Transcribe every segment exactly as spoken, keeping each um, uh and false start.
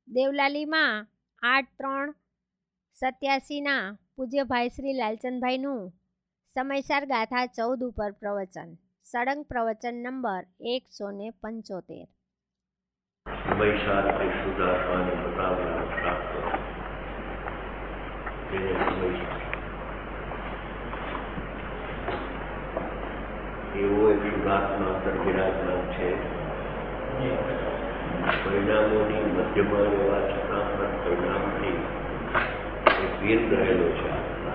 દેવલાલીમાં આઠ ત્રણ સત્યાસીના પૂજ્ય ભાઈ શ્રી લાલચંદભાઈનું સમયસાર ગાથા ચૌદ ઉપર પ્રવચન, સળંગ પ્રવચન નંબર એકસો ને પંચોતેર. સમયસાર કે શુદ્ધાત્માને બતાવેલા શાસ્ત્રો એને સમયસાર એવો એક શુદ્ધાત્મા અંદર વિરાજમાન છે. પરિણામોની મધ્યમાં રહેવા છતાં પણ પરિણામથી ભેદ રહેલો છે આત્મા.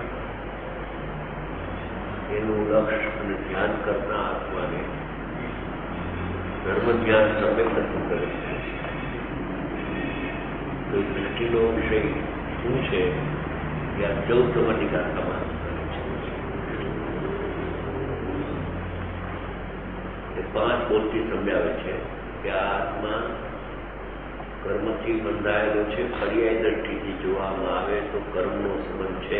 એનું લક્ષ્ય અને ધ્યાન કરતા આત્માને ધર્મ ધ્યાન સમ્યક નથી કરે. તો દૃષ્ટિનો વિષય શું છે એ આ ચૌદ નંબરની ગાથામાં પાંચ બોલથી સમજાવે છે કે આ આત્મા કર્મથી બંધાયેલો છે. પર્યાય દ્રષ્ટિથી જોવામાં આવે તો કર્મનો સંબંધ છે.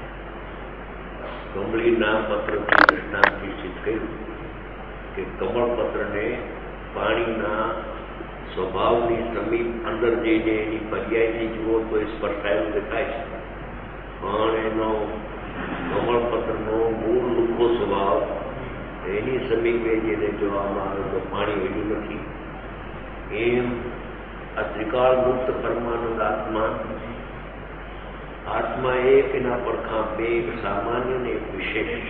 કમળીના પત્રથી દૃષ્ટાંતથી સિદ્ધ કર્યું કે કમળપત્રને પાણીના સ્વભાવની સમીપ અંદર જઈને એની પર્યાયથી જુઓ તો એ સ્પર્શાયેલું દેખાય છે, પણ એનો કમળપત્રનો મૂળ લુખો સ્વભાવ એની સમીપે જેને જોવામાં આવે તો પાણી વળ્યું નથી. એમ આ ત્રિકાળ મુક્ત પરમાનંદ આત્મા આત્મા એક, એના પડખા બે, એક સામાન્ય ને એક વિશેષ.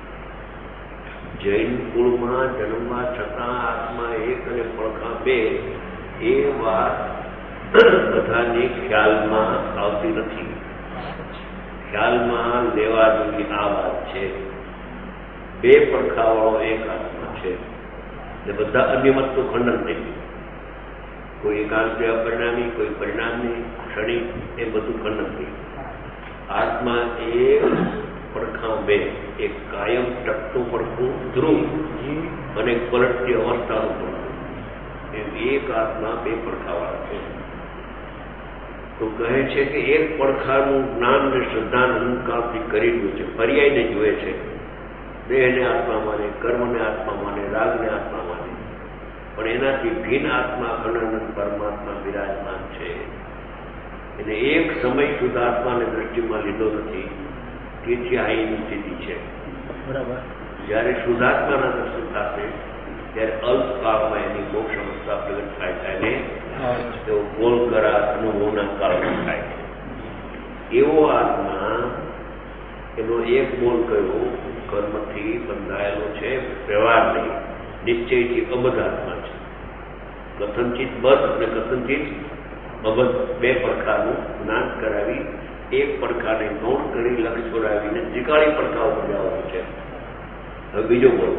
જૈન કુળમાં જન્મવા છતાં આત્મા એક અને પડખા બે એ વાત બધાની ખ્યાલમાં આવતી નથી. ખ્યાલમાં લેવા જેવી આ વાત છે. બે પડખાવાળો એક આત્મા છે. બધા અન્યમત તો ખંડન નહીં. કોઈ એકાંત અપરિણામી, કોઈ પરિણામની ક્ષણિક, એ બધું ખંડન નહીં. આત્મા એક પડખા બે, એક કાયમ ટકતું પડખું ધ્રુવ અને પલટતી અવસ્થાનું પડખું, એમ એક આત્મા બે પડખાવાળા છે. તો કહે છે કે એક પડખાનું જ્ઞાન ને શ્રદ્ધાન અહંકારથી કરી રહ્યું છે, પર્યાયને જુએ છે. દેહને આત્મા માને, કર્મને આત્મા માને, રાગને આત્મા માને, પણ એનાથી ભિન્ન આત્મા અનંત પરમાત્મા વિરાજમાન છે. એને એક સમય શુદ્ધ આત્માને દ્રષ્ટિમાં લીધો નથી. તેથી આ એની સ્થિતિ છે. બરાબર. જ્યારે શુદ્ધાત્માના દર્શન થશે ત્યારે અલ્પકાળમાં એની મોક્ષ અવસ્થા પ્રગટ થાય છે અને તેઓ ગોલ કરા અનુભવના કાળમાં થાય છે. એવો આત્મા, એનો એક બોલ કયો કર્મથી બંધાયેલો છે, વ્યવહાર નહીં, નિશ્ચયથી અબદ્ધ આત્મા છે. કથનચિત બદ્ધ અને કથનચિત અબદ્ધ બે પડખાનું જ્ઞાન કરાવી એક પડખાને નોટ કરી લક્ષ છોડાવીને ત્રિકાળી પડખા ઉપર જવાનું છે. હવે બીજો બોલ.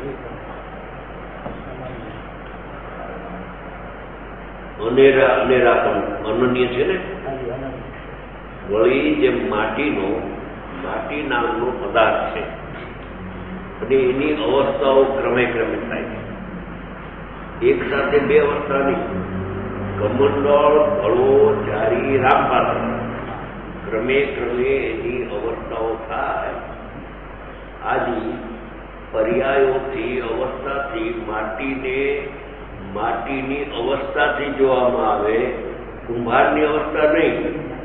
અનેરા અનેરા પણ અનન્ય છે ને. વળી જેમ માટીનો માટી નામનો પદાર્થ છે અને એની અવસ્થાઓ ક્રમે ક્રમે થાય છે. એક સાથે બે અવસ્થા નહીં. કમંડળ, ફળો, જારી, રામપાત્ર, ક્રમે ક્રમે એની અવસ્થાઓ થાય. આદિ પર્યાયોથી અવસ્થાથી માટીને માટીની અવસ્થાથી જોવામાં આવે, કુંભારની અવસ્થા નહીં.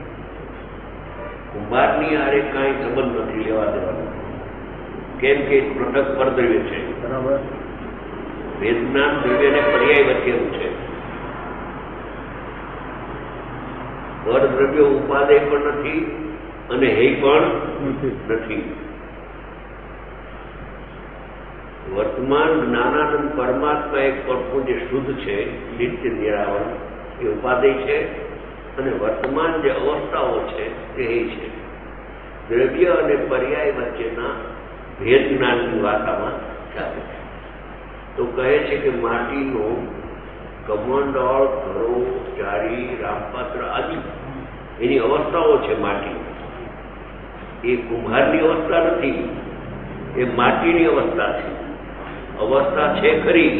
કુંભારની હારે કાંઈ સંબંધ નથી લેવા દેવાનો, કેમ કે પૃથક પરદ્રવ્ય છે. બરાબર. વેદના દ્રવ્યને પર્યાય વચ્ચેનું છે. પરદ્રવ્ય ઉપાદેય પણ નથી અને હે પણ નથી. વર્તમાન જ્ઞાનાનંદ પરમાત્મા એક પડખું જે શુદ્ધ છે, નિત્ય નિરાવરણ, એ ઉપાદેય છે. અને વર્તમાન જે અવસ્થાઓ છે તે એ છે. દ્રવ્ય અને પર્યાય વચ્ચેના ભેદ જ્ઞાનની વાતામાં ચાલે છે. તો કહે છે કે માટીનો કમંડળ, ઘરો, જારી, રામપાત્ર આદિ એની અવસ્થાઓ છે. માટી એ કુંભારની અવસ્થા નથી, એ માટીની અવસ્થા છે. અવસ્થા છે ખરી,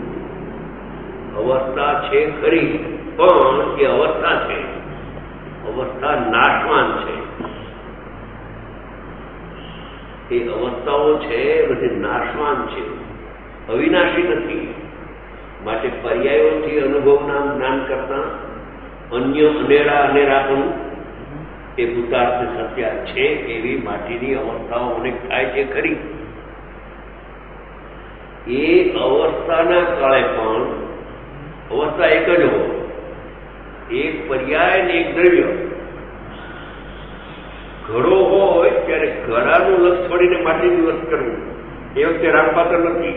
અવસ્થા છે ખરી, પણ એ અવસ્થા છે, અવસ્થા નાશવાન છે. એ અવસ્થાઓ છે બધી નાશવાન છે, અવિનાશી નથી. માટે પર્યાયોથી અનુભવના જ્ઞાન કરતા અન્ય અનેરા અનેરા પણ એ ભૂતાર્થ સત્ય છે એવી માટીની અવસ્થાઓ અનેક થાય છે ખરી. એ અવસ્થાના કાળે પણ અવસ્થા એક જ હોય, એક પર્યાય ને એક દ્રવ્ય. ઘડો હોય ત્યારે ઘડાનું લક્ષ છોડીને માટીનું લક્ષ કરવું એ વખતે રામપાત્ર નથી.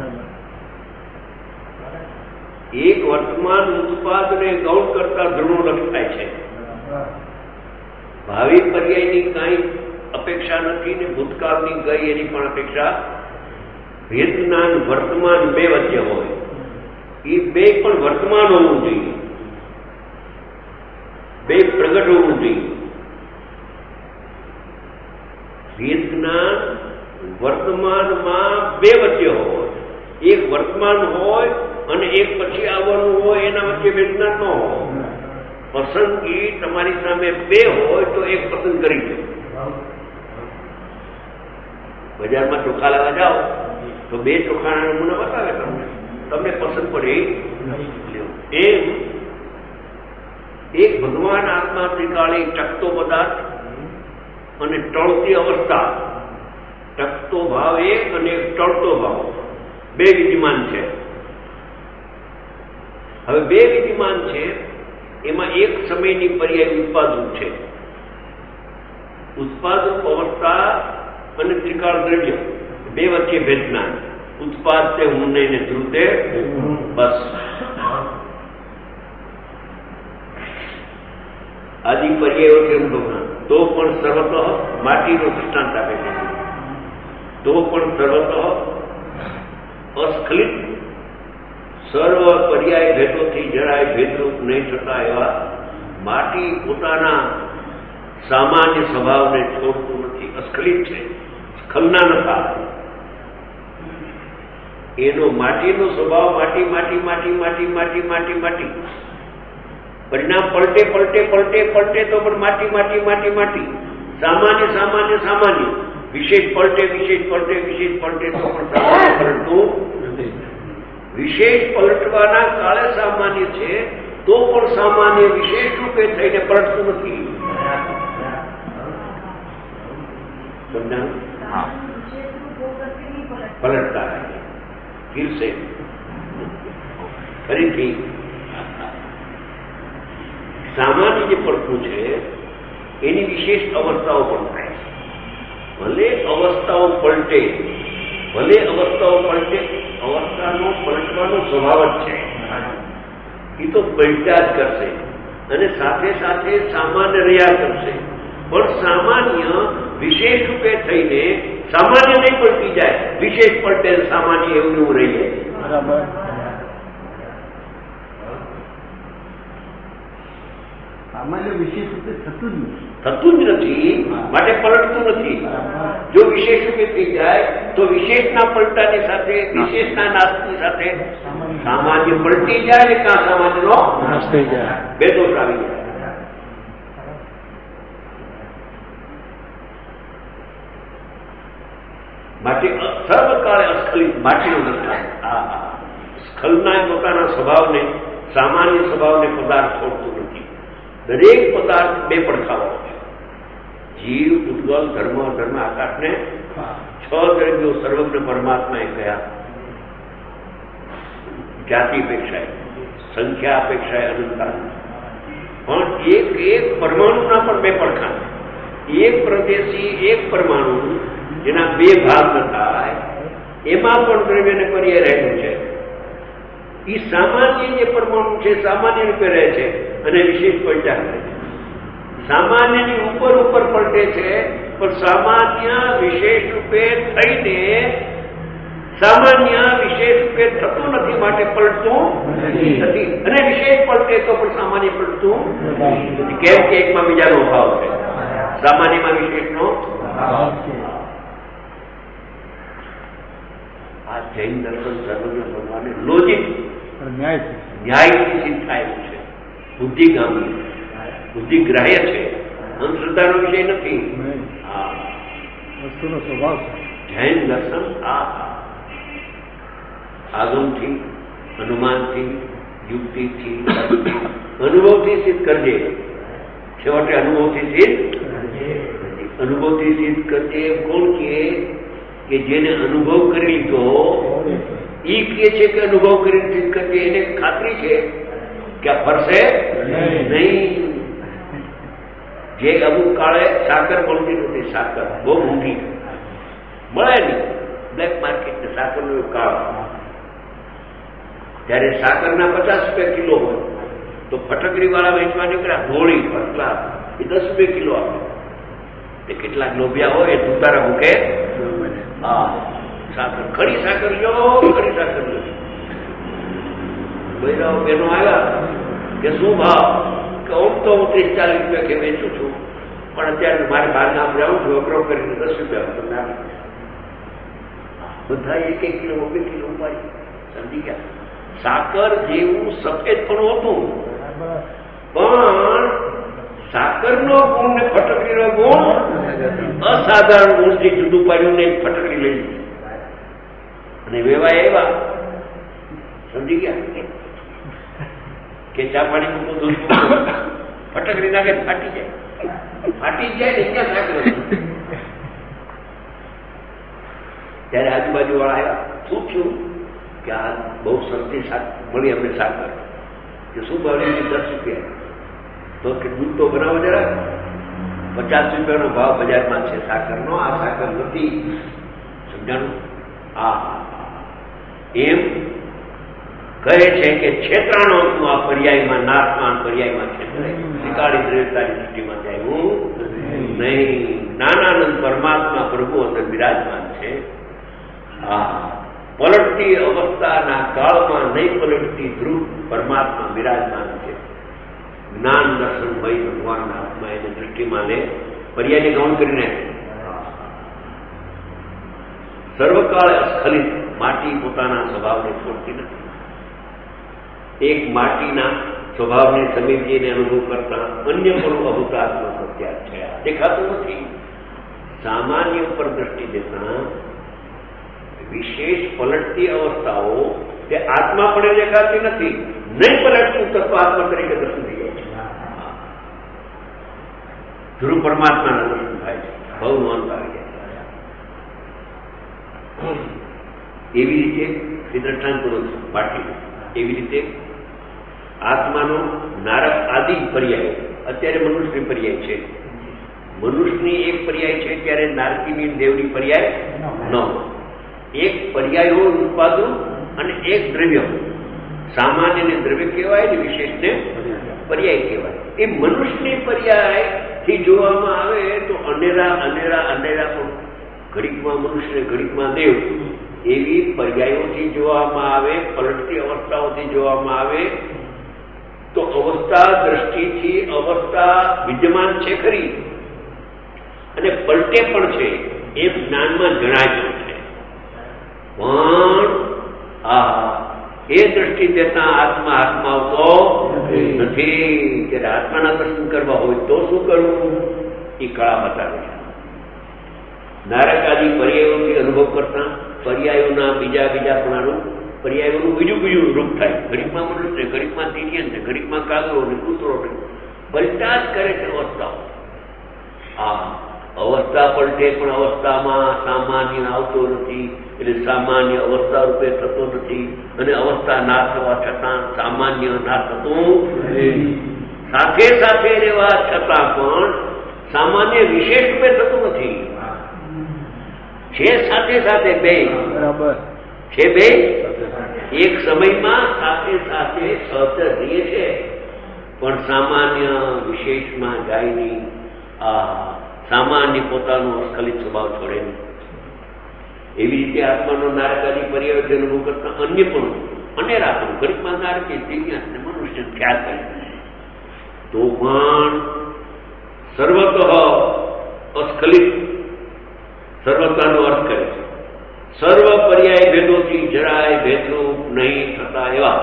એક વર્તમાન ઉત્પાદને ગૌણ કરતા ધ્રુવનું લક્ષ થાય છે. ભાવિ પર્યાયની કઈ અપેક્ષા નથી ને ભૂતકાળની ગઈ એની પણ અપેક્ષા. ભેદ જ્ઞાન વર્તમાન બે વચ્ચે હોય, એ બે પણ વર્તમાન હોવું જોઈએ, બે પ્રગટ હોવું જોઈએ. ભેદ જ્ઞાન વર્તમાનમાં બે વચ્ચે હોય, એક વર્તમાન હોય અને એક પછી આવવાનું હોય, એના વચ્ચે ભેદ જ્ઞાન ન હોય. પસંદગી તમારી સામે બે હોય તો એક પસંદ કરી દો. બજારમાં ચોખા લેવા જાઓ તો બે ચોખાના નમૂના બતાવે તમને, તમને પસંદ પડે એમ એક ભગવાન આત્મા ત્રિકાળી ટકતો પદાર્થ અને ટળતી અવસ્થા. ટકતો ભાવ એક અને ટળતો ભાવ બે વિદ્યમાન છે. હવે બે વિદ્યમાન છે એમાં એક સમયની પર્યાય ઉત્પાદક છે. ઉત્પાદક અવસ્થા અને ત્રિકાળ દ્રવ્ય બે વચ્ચે ભેદના. ઉત્પાદ તે હું નહીં ને ધ્રુતે બસ. આદિ પર્યાયો છે ભગવાન. તો પણ સર્વતઃ માટીનો દૃષ્ટાંત આપે છે. તો પણ સર્વતઃ અસ્ખલિત સર્વ પર્યાય ભેદોથી જરાય ભેદરૂપ નહીં થતા એવા માટી પોતાના સામાન્ય સ્વભાવને છોડતું નથી. અસ્ખલિત છે, સ્ખલના નતા. એનો માટીનો સ્વભાવ માટી માટી માટી માટી માટી માટી માટી. પરિણામ પલટે પલટે પલટે પલટે તો પણ માટી માટી માટી માટી. સામાન્ય સામાન્ય સામાન્ય. વિશેષ પલટે વિશેષ પલટે વિશેષ પલટે તો પણ સામાન્ય પલટતું નથી. વિશેષ પલટવાના કાળે સામાન્ય છે તો પણ સામાન્ય વિશેષ રૂપે થઈને પલટતું નથી. પલટતા ફીરશે ફરીથી. સામાન્ય જે પડતું છે એની વિશેષ અવસ્થાઓ પણ થાય છે. ભલે અવસ્થાઓ પલટે ભલે અવસ્થાઓ પલટે અવસ્થાનો પલટવાનો સ્વભાવ જ છે. એ તો પલટ્યા જ કરશે અને સાથે સાથે સામાન્ય રહ્યા કરશે. પણ સામાન્ય વિશેષ રૂપે થઈને સામાન્ય નહીં પલટી જાય, વિશેષ પલટે સામાન્ય એવું એવું રહી જાય. બરાબર. સામાન્ય વિશેષ રૂપે થતું જ નથી. થતું જ નથી માટે પલટતું નથી. જો વિશેષ રૂપે થઈ જાય તો વિશેષના પલટાની સાથે વિશેષના નાશની સાથે સામાન્ય પલટી જાય ને કાં સામાન્યનો નાશ થઈ જાય. બે દોષ આવી જાય. માટે સર્વકાળે અસ્ખલિત માટીનો દર્શાય. સ્ખલના પોતાના સ્વભાવને સામાન્ય સ્વભાવને પદાર્થ છોડતું નથી. દરેક પદાર્થ બે પડખાઓ છે. જીવ, ઉદ્ગલ, ધર્મ, ધર્મ આકાશને છ દ્રવ્યો સર્વજ્ઞ પરમાત્માએ કહ્યા. જાતિ અપેક્ષાએ, સંખ્યા અપેક્ષાએ અનંતા. પણ એક એક પરમાણુના પણ બે પડખા. એક પ્રદેશી એક પરમાણુ જેના બે ભાગ ન થાય એમાં પણ દ્રવ્યને પર્યાય રહેલું છે. એ સામાન્ય જે પરમાણુ છે સામાન્ય રૂપે રહે છે અને વિશેષ પલટા કરે છે. સામાન્યની ઉપર ઉપર પલટે છે પણ સામાન્ય વિશેષ રૂપે થઈને સામાન્ય વિશેષ રૂપે થતું નથી માટે પલટતું નથી. અને વિશેષ પલટે તો પણ સામાન્ય પલટતું નથી. કેમ કે એકમાં બીજાનો ભાવ છે, સામાન્યમાં વિશેષનો ભાવ છે. આ જૈન દર્શન સર્વજ્ઞ ભગવાને લોજિક ન્યાયથી સિદ્ધ થયેલું છે. બુદ્ધિગામી બુદ્ધિગ્રાહ્ય છે, અંધશ્રદ્ધાનો વિષય નથી. આ વસ્તુનો સ્વભાવ છે. જૈન દર્શન આ આગમથી, અનુમાનથી, યુક્તિથી અનુભવથી સિદ્ધ કરજે. છેવટે અનુભવથી સિદ્ધ અનુભવથી સિદ્ધ કરજે કોણ કહે? કે જેને અનુભવ કરી લીધો એ કહે છે કે અનુભવ કરીને સિદ્ધ કરજે. એને ખાતરી છે કે આ ફરશે નહીં. જે અમુક કાળે સાકર મળતી નથી, સાકર બહુ મોંઘી મળે નહીં, બ્લેક માર્કેટ સાકરનો કાળ, ત્યારે સાકરના પચાસ રૂપિયા કિલો હોય તો ફટકડી વાળા વેચવા નીકળ્યા ધોળી પટલા એ દસ રૂપિયા કિલો આપે. તે કેટલાક લોભિયા હોય એ દુતારા મૂકે. હા, સાકર ખરી સાકર લો, ખરી સાકર લો. બહેરાઓ બહેનો આવ્યા કે શું ભાવ? કે આમ તો હું ત્રીસ ચાલીસ રૂપિયા કે વેચું છું, પણ અત્યારે મારે બહાર ગામ જાઉં છું, અઘરો કરીને દસ રૂપિયા તમને આપી. બધા એક એક કિલો બે કિલો ઉપાડી. સમજી ગયા? સાકર જેવું સફેદ પણ હતું, પણ સાકરનો ગુણ ને ફટકડીનો ગુણ અસાધારણ ગુણથી જુદું પાડ્યું ને ફટકડી લઈ લીધી અને વેવાય એવા. સમજી ગયા? કે ચા પાણી મૂકું દૂધ ફટકડી નાખે ફાટી જાય, ફાટી જાય ને ક્યાં સાકર. ત્યારે આજુબાજુ વાળા આવ્યા, શું થયું? કે આ બહુ સસ્તી શાક મળી અમને સાકર. કે શું ભાવ લીધી? દસ રૂપિયા. તો કે દૂધ તો બનાવો જરા. પચાસ રૂપિયાનો ભાવ બજારમાં છે સાકરનો, આ સાકર નથી. સમજાણું? આ એમ કહે છે કે છેતરાણો તું આ પર્યાયમાં નાશમાન પર્યાયમાં છેતરાય, શીકાળી દ્રવ્યતાની દૃષ્ટિમાં જાય હું નહીં. જ્ઞાનાનંદ પરમાત્મા પ્રભુ અંદર બિરાજમાન છે. આ પલટતી અવસ્થાના કાળમાં નહીં પલટતી ધ્રુવ પરમાત્મા બિરાજમાન છે. જ્ઞાન દર્શન ભય ભગવાનના આત્મા એને દૃષ્ટિમાં લે. પર્યાયને ગૌણ કરીને સર્વકાળ અસ્ખલિત માટી પોતાના સ્વભાવને છોડતી નથી. એક માટીના સ્વભાવને સમીપીને અનુભવ કરતા અન્ય પણ અભૂતાત્મ સત્યા છે. દેખાતું નથી. સામાન્ય ઉપર દ્રષ્ટિ દેતા વિશેષ પલટતી અવસ્થાઓ તે આત્મા પણ દેખાતી નથી. નહીં પલટતું તત્વ આત્મા તરીકે દર્શન થઈ જાય છે. ધ્રુવ પરમાત્માના દર્શન થાય છે. બહુ નોંધ આવી જાય. એવી રીતે એ દ્રષ્ટાંત કરું છું પાઠી. એવી રીતે આત્માનો નારક આદિ પર્યાય અત્યારે મનુષ્યની પર્યાય છે. મનુષ્યની એક પર્યાય છે ત્યારે નારકીની દેવની પર્યાય ન હોય. એક પર્યાય હોય ઉત્પાદન અને એક દ્રવ્ય. સામાન્યને દ્રવ્ય કહેવાય ને વિશેષને પર્યાય કહેવાય. એ મનુષ્યની પર્યાય થી જોવામાં આવે તો અનેરા અનેરા અનેરા પણ ઘડીકમાં મનુષ્ય ઘડીકમાં દેવ એવી પર્યાયોથી જોવામાં આવે, પલટતી અવસ્થાઓથી જોવામાં આવે તો અવસ્થા દ્રષ્ટિથી અવસ્થા વિદ્યમાન છે ખરી અને પલટે પણ છે એમ જ્ઞાનમાં જણાય છે. પણ આ એ દ્રષ્ટિ દેતા આત્મા આત્મા આવતો નથી. ત્યારે આત્માના દર્શન કરવા હોય તો શું કરવું એ કળા બતાવે છે. નારક આદિ પર્યાયોથી અનુભવ કરતા પર્યાયોના બીજા બીજા પણાનું પર્યાયોનું બીજું બીજું રૂપ થાય. ઘડીકમાં મનુષ્ય, ઘડીકમાં તિર્યન છે, ઘડીકમાં કાગરો ને કૂતરો ને પલટા જ કરે છે અવસ્થાઓ. આ અવસ્થા પલટે પણ અવસ્થામાં સામાન્ય આવતો નથી. એટલે સામાન્ય અવસ્થા રૂપે થતો નથી અને અવસ્થા ના થવા છતાં સામાન્ય ના થતું. સાથે સાથે રહેવા છતાં પણ સામાન્ય વિશેષ રૂપે થતું નથી. છે સાથે સાથે બે બરાબર છે. બે એક સમયમાં સાથે સાથે સહજ રહે છે પણ સામાન્ય વિશેષમાં જાય નહીં. આ સામાન્ય પોતાનો અસ્ખલિત સ્વભાવ છોડે નહીં. એવી રીતે આત્માનો નારકાદી પર્યાય અનુભવ કરતા અન્ય પણ અનેરા પણ ઘડીકમાં નારકી દિવ્યાસ ને મનુષ્ય ખ્યાલ કરે તો પણ સર્વતઃ અસ્ખલિત સર્વતાનો અર્થ કરે છે. સર્વ પર્યાય ભેદોથી જરાય ભેદરૂપ નહીં થતા એવા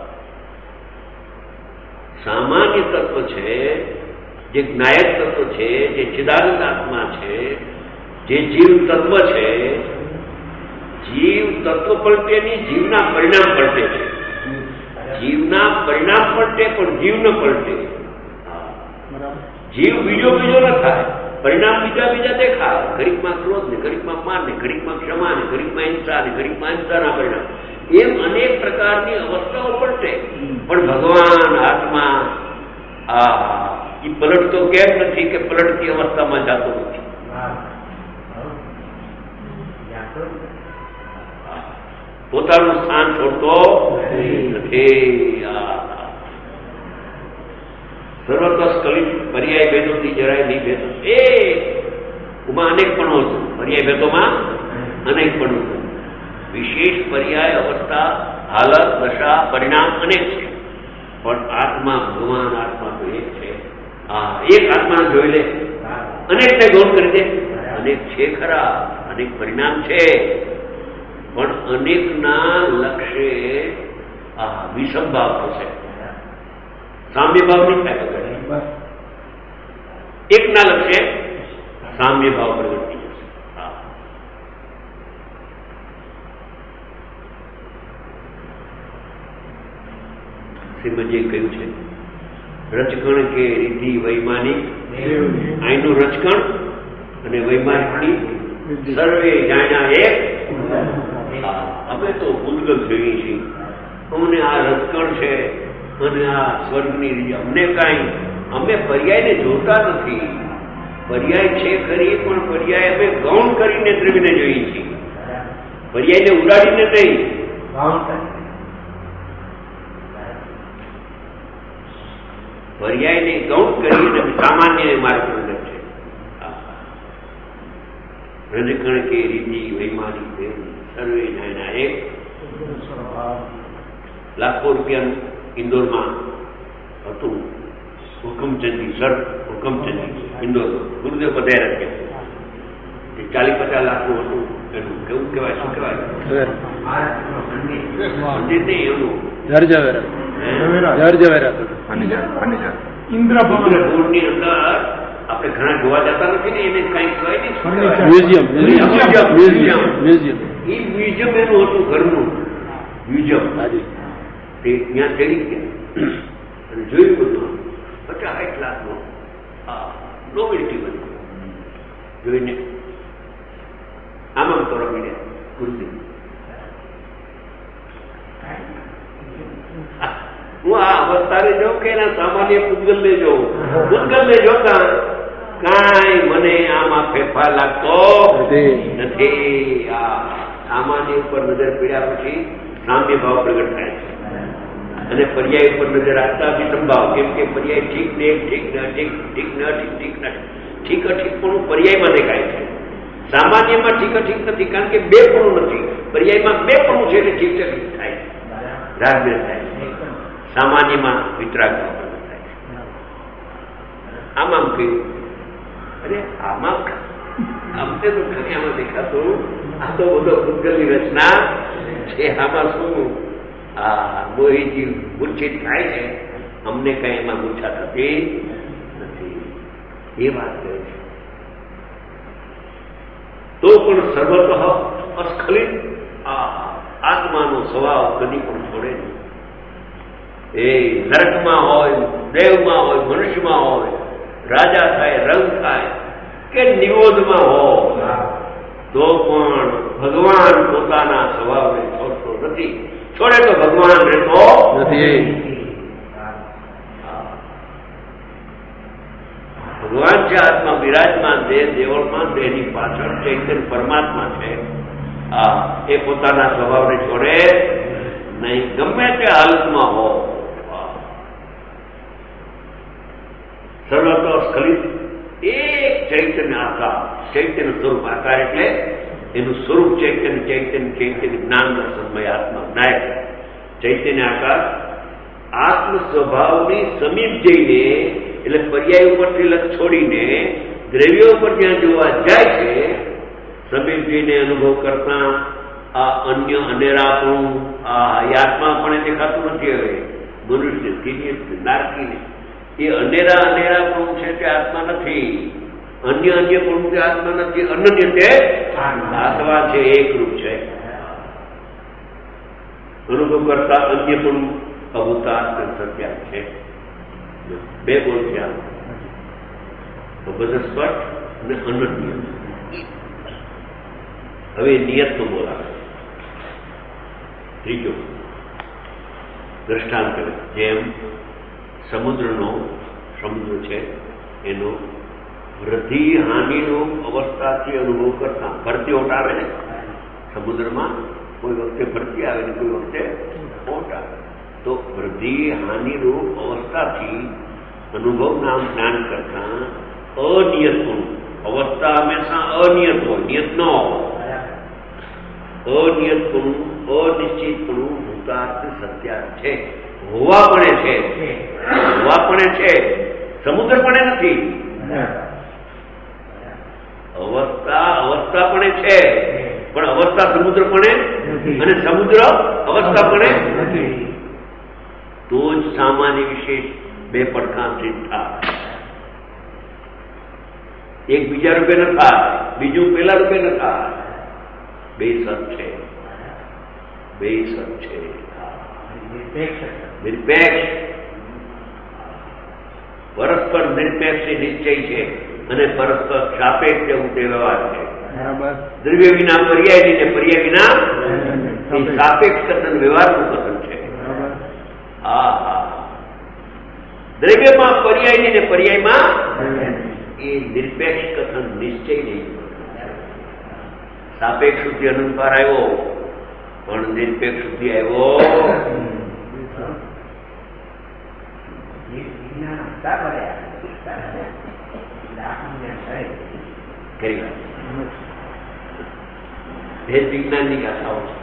સામાન્ય તત્વ છે, જે જ્ઞાયક તત્વ છે, જે ચિદાનંદ આત્મા છે, જે જીવ તત્વ છે. જીવ તત્વ પલટે નહીં, જીવના પરિણામ પલટે છે. જીવના પરિણામ પલટે પણ જીવ ન પલટે. જીવ બીજો બીજો ન થાય, પરિણામ બીજા બીજા દેખાય. ઘડીકમાં ક્રોધ ને, ઘડીકમાં માન ને, ઘડીકમાં ક્ષમા ને, ઘડીકમાં હિંસા ને, ઘડીકમાં હિંસાના પરિણામ, એમ અનેક પ્રકારની અવસ્થાઓ પલટે. પણ ભગવાન આત્મા આ એ પલટતો કેમ નથી કે પલટતી અવસ્થામાં જતો નથી. પોતાનું સ્થાન છોડતો નથી. સર્વત્ર સ્ખલિત પર્યાય ભેદોથી જરાય નહીં ભેદો. એ ઉમાં અનેક પણ હતું, પર્યાય ભેદોમાં અનેક પણ હતું. વિશેષ પર્યાય અવસ્થા, હાલત, દશા, પરિણામ અનેક છે, પણ આત્મા ભગવાન આત્મા તો એક છે. હા, એક આત્મા જોઈ લે, અનેકને ગૌણ કરી દે. અનેક છે ખરા, અનેક પરિણામ છે, પણ અનેકના લક્ષ્ય આ વિષમભાવ થશે, સામ્ય ભાવ નહીં થાય. એકના લક્ષ્ય સામ્ય ભાવ પ્રવૃત્તિ જશે. શ્રીમદજીએ કહ્યું છે, રચકણ કે રીતિ વૈમાનિક, અહીંનું રચકણ અને વૈમાનિકની સર્વે જાણ્યા એક. અમે તો ભૂતગલ જોઈએ છીએ, અમને આ રચકણ છે અને આ સ્વર્ગની રીત અમને કાંઈ, અમે પર્યાયને જોતા નથી. પર્યાય છે ખરી, પણ પર્યાય અમે ગૌણ કરીને દ્રવ્યને જોઈએ છીએ, પર્યાયને ઉડાડીને નહીં. પર્યાયને ગૌણ કરીને સામાન્ય માર્ગ છે. રજકણ કે રીતિ વૈમાનિક સર્વે જાણ્યા એક. લાખો રૂપિયાનું ઇન્દોરમાં હતું હુકમચંદી, સર હુકમચંદી ઇન્દોરમાં ગુરુદેવ પધાર્યા કે ચાલીસ પચાસ લાખનું હતું. એનું કેવું કહેવાય, શું કહેવાય, મંદિર નહીં, એનું ઇન્દ્રપુરની અંદર આપણે ઘણા જોવા જતા નથી ને, એને કઈ કહેવાય નહીં, મ્યુઝિયમ. એ મ્યુઝિયમ એનું હતું, ઘરનું મ્યુઝિયમ. તે ત્યાં ચડી ગયા અને જોયું બધું પચાસ સાઠ લાખનો નોબેલિટી બન્યું. જોઈને આમ આમ તો રમીને ગુરુદેવ, હું આ અવસ્થાને જોઉં કે એના સામાન્ય પૂતગલને જોઉં. પૂતગલને જોતા કાંઈ મને આમાં ફેરફાર લાગતો નથી. આ સામાન્ય ઉપર નજર પીડ્યા પછી સામ્ય ભાવ પ્રગટ થાય છે, અને પર્યાય ઉપર નજર રાખતા બી સંભાવ. કેમ કે પર્યાય ઠીક ને ઠીક ન ઠીક, ઠીક ન ઠીક, ઠીક ન ઠીક અઠીક પણ પર્યાયમાં દેખાય છે. સામાન્યમાં ઠીક અઠીક નથી, કારણ કે બે પણ નથી. પર્યાયમાં બે પણ છે એટલે ઠીક ઠીક થાય, રાગદેશ થાય. સામાન્યમાં વિતરાગ થાય છે. આમ આમ કહ્યું, અરે આમાં અમને તો ખરી આમાં દેખાતું, આ તો બધો ભૂતગલની રચના છે. આમાં શું આ મોહીજી મૂર્છિત થાય છે, અમને કઈ એમાં મૂર્છા થતી નથી. એ વાત કહે છે. તો પણ સર્વતઃ અસ્ખલિત આ આત્માનો સ્વભાવ કદી પણ છોડે નહીં. એ નરકમાં હોય, દેવમાં હોય, મનુષ્યમાં હોય, રાજા થાય, રંગ થાય કે નિરોધમાં હોય, તો પણ ભગવાન પોતાના સ્વભાવને છોડતો નથી. છોડે તો ભગવાન રહેતો નથી. ભગવાન છે આત્મા બિરાજમાન, દેહ દેવળમાં, દેહની પાછળ ચૈતન્ય પરમાત્મા છે. આ એ પોતાના સ્વભાવને છોડે નહીં, ગમે તે હાલતમાં હો. સર્વત્ર સ્ખલિત એક ચૈતન્ય આકાર, ચૈતન્ય સ્વરૂપ. આકાર એટલે એનું સ્વરૂપ ચૈતન્ય, ચૈતન્ય ચૈતન્ય જ્ઞાન દર્શનમય આત્મા નાયક ચૈતન્ય આકાર. આત્મ સ્વભાવની સમીપ જઈને, એટલે પર્યાય ઉપરથી લક્ષ છોડીને દ્રવ્યો ઉપર જ્યાં જોવા જાય છે, સમીપ જઈને અનુભવ કરતા આ અન્ય અનેરાપણું, આ આત્મા પણ દેખાતું નથી. હવે મનુષ્ય સ્થિતિ નારકીને એ અનેરા અનેરાપણું છે તે આત્મા નથી. અન્ય અન્ય પણ તે આત્મા નથી. અનન્ય તે આત્મા છે, એકરૂપ છે. અનુભવ કરતા અન્ય પણ અભૂતાર્થ સત્યા છે. બે બોલ થયા, અભદ્રસ્પટ અને અનન્ય. હવે નિયતનો બોલ આવે. ત્રીજો દ્રષ્ટાંત કરે, જેમ સમુદ્રનો સમુદ્ર છે એનો વૃદ્ધિ હાનિનો અવસ્થાથી અનુભવ કરતા ભરતી ઓટ આવે ને સમુદ્રમાં, કોઈ વખતે ભરતી આવે ને કોઈ વખતે ઓટ આવે, તો વૃદ્ધિ હાનિરૂપ અવસ્થાથી અનુભવ નામ જ્ઞાન કરતા અનિયતનું અવસ્થા હંમેશા અનિયત હોય, નિયત ન હોય. અનિયતનું અનિશ્ચિતનું ભૂતાર્થ સત્યાર્થ છે. હોવા પણ છે, હોવા પણ છે, સમુદ્ર પણ નથી. અવસ્થા અવસ્થા પણ છે, પણ અવસ્થા સમુદ્ર પણ અને સમુદ્ર અવસ્થા પણ નથી. તો જ સામાન્ય વિશેષ બે પડખા સિદ્ધ થાય. એક બીજા રૂપે ન થાય, બીજું પેલા રૂપે ન થાય. બે સત છે, બે સત છે. નિરપેક્ષ પરસ્પર નિરપેક્ષ નિશ્ચય છે અને પરસ્પર સાપેક્ષ જેવું તે વ્યવહાર છે. દ્રવ્ય વિના પર્યાય ને પર્યાય વિના સાપેક્ષ કથન વ્યવહારનું કથન છે. હા હા, દ્રવ્યમાં પર્યાય ને પર્યાયમાં એ નિરપેક્ષ કથન નિશ્ચય નહીં. સાપેક્ષ સુધી અનુસાર આવ્યો પણ નિરપેક્ષ સુધી આવ્યો. ભેદ વિજ્ઞાનની ગાથાઓ છે.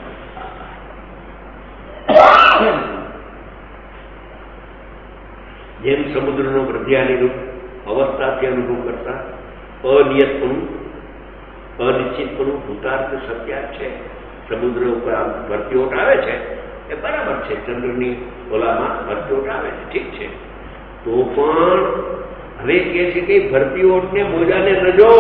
જેમ સમુદ્રનો વૃદ્ધિયાની અવસ્થાથી અનુભવ કરતા અનિયતપણું અનિશ્ચિતપણું ભૂતાર્થ સત્યાર્થ છે. સમુદ્ર ઉપર આમ ભરતીઓટ આવે છે એ બરાબર છે, ચંદ્રની ઓલામાં ભરતીઓટ આવે છે, ઠીક છે. તો પણ હવે કે છે કે ભરતીઓટને મોજાને નજો,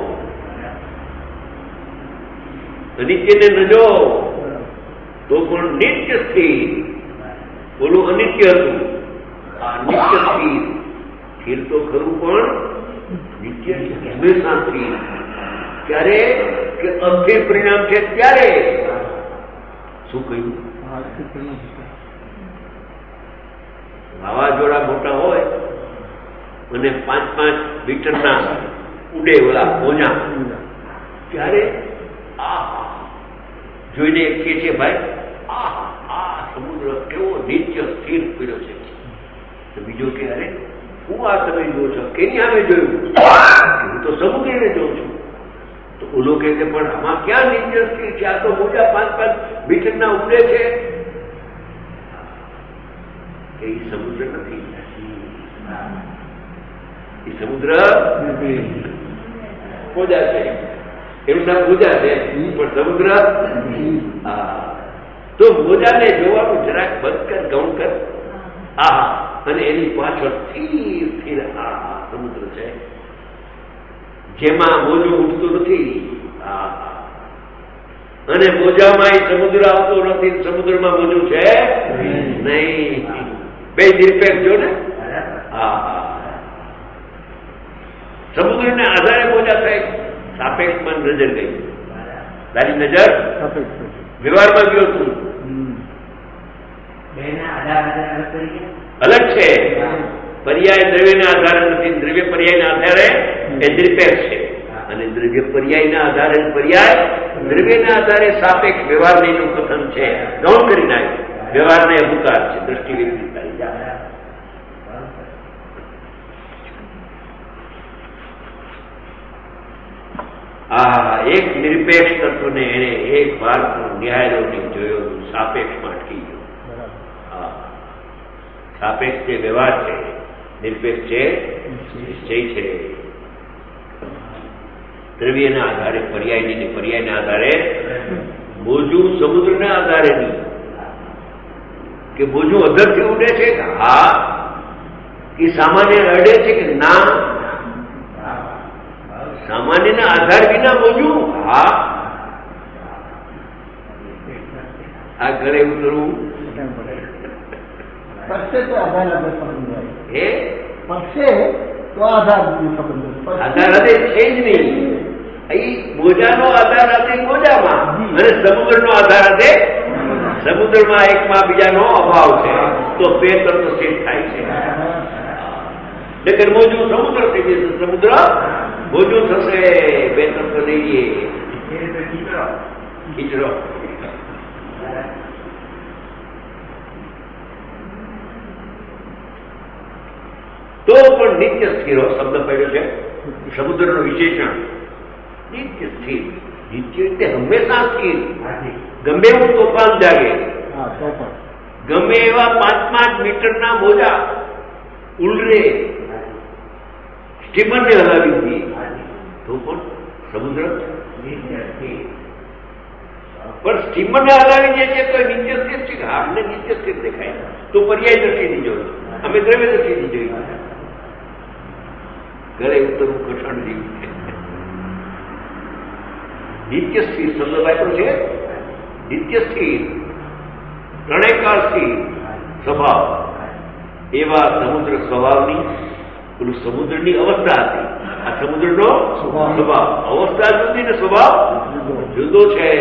અનિત્યને નજો, તો પણ નિત્ય સ્થિર. બોલું અનિત્ય હતું, આ નિત્ય સ્થિર. સ્થિર તો ખરું પણ નિત્ય છે, હંમેશા સ્થિર. ત્યારે કે અસ્થિર પરિણામ છે ત્યારે શું કહ્યું? વાવાઝોડા મોટા હોય અને પાંચ પાંચ મીટરના ઉડે ઓલા મોજા, ત્યારે આ જોઈને કે છે ભાઈ આ આ સમુદ્ર કેવો નિત્ય સ્થિર પીડ્યો છે. તો બીજો કે અરે હું આ તમે જો છો કેની સામે જોયું? હું તો સમુદ્રને જોઉં છું. તો ઓલો કહે છે પણ આમાં ક્યાં નિત્ય સ્થિર છે? આ તો મોજા પાંચ પાંચ મીટરના ઉડે છે. એ સમુદ્ર નથી, એ સમુદ્ર મોજા છે, એનું નામ મોજા છે પણ સમુદ્ર. હા, તો મોજાને જોવાનું જરાક બંધ કર, ગૌણ કર. આ અને એની પાછળ સ્થિર સ્થિર આ સમુદ્ર છે, જેમાં મોજું ઉઠતું નથી. અને મોજામાં એ સમુદ્ર આવતો નથી, સમુદ્રમાં મોજું છે નહીં. બે નિરપેક્ષ જો ને. હા, સમુદ્રને આધારે મોજા થાય, સાપેક્ષમાં નજર ગઈ. તારી નજર વ્યવહારમાં ગયો તું, અલગ છે. પર્યાય દ્રવ્યના આધારે નથી, દ્રવ્ય પર્યાયના આધારે એ નિરપેક્ષ છે. અને દ્રવ્ય પર્યાયના આધારે પર્યાય દ્રવ્યના આધારે સાપેક્ષ વ્યવહાર નહીં કથન છે. ગૌણ કરી નાખ્યું, વ્યવહારને અભૂતાર છે, દ્રષ્ટિ વિપરીત થઈ જાય. આ એક નિરપેક્ષ તત્વને એને એક વાર ન્યાયનો જોયો, સાપેક્ષમાં અટકી ગયો. હા, સાપેક્ષ જે વ્યવહાર છે, નિરપેક્ષ છે નિશ્ચય છે. દ્રવ્યના આધારે પર્યાય નહીં, પર્યાયના આધારે મોજું સમુદ્રના આધારે નહીં. કે મોજું અધરથી ઉડે છે, હા, કે સામાન્ય અડે છે કે ના, સામાન્યના આધાર વિના મોજું. હા, આ ઘરે ઉતરવું સ્પર્શે તો આધાર આધાર સંબંધ હોય. એ સ્પર્શે તો આધાર સંબંધ. આધાર આધે છે જ નહીં. અહીં મોજાનો આધાર આધે મોજામાં અને સમુદ્રનો આધાર આધે સમુદ્રમાં એકમાં બીજાનો અભાવ છે તો બે તત્વ સેટ થાય છે. નકર મોજું સમુદ્ર થઈ જશે, સમુદ્ર મોજું થશે, બે તત્વ થઈ જઈએ ખીચડો. તો પણ નિત્ય સ્થિરો શબ્દ પડ્યો છે સમુદ્રનું વિશેષણ. નિત્ય સ્થિર, નિત્ય એટલે હંમેશા સ્થિર. ગમે એવું તોફાન જાગે, ગમે એવા પાંચ પાંચ મીટરના મોજા ઉલરે, સ્ટીમરને હલાવી દઈએ તો પણ સમુદ્ર. પણ સ્ટીમરને હલાવી દે છે તો નિત્ય સ્થિર છે. આપણે નિત્ય સ્થિર દેખાય તો પર્યાય દ્રષ્ટિથી જોયું, અમે દ્રવ્ય દ્રષ્ટિથી જોયું. ઘરે ઉત્તરનું કઠણ જેવું છે. નિત્ય સ્થિર શબ્દ વાપરો છે. નિત્ય સ્થિર, પ્રણયકાળ સ્થિર સ્વભાવ. એવા સમુદ્ર સ્વભાવની, પેલું સમુદ્રની અવસ્થા હતી, આ સમુદ્રનો સ્વભાવ. અવસ્થા જુદી ને સ્વભાવ જુદો છે.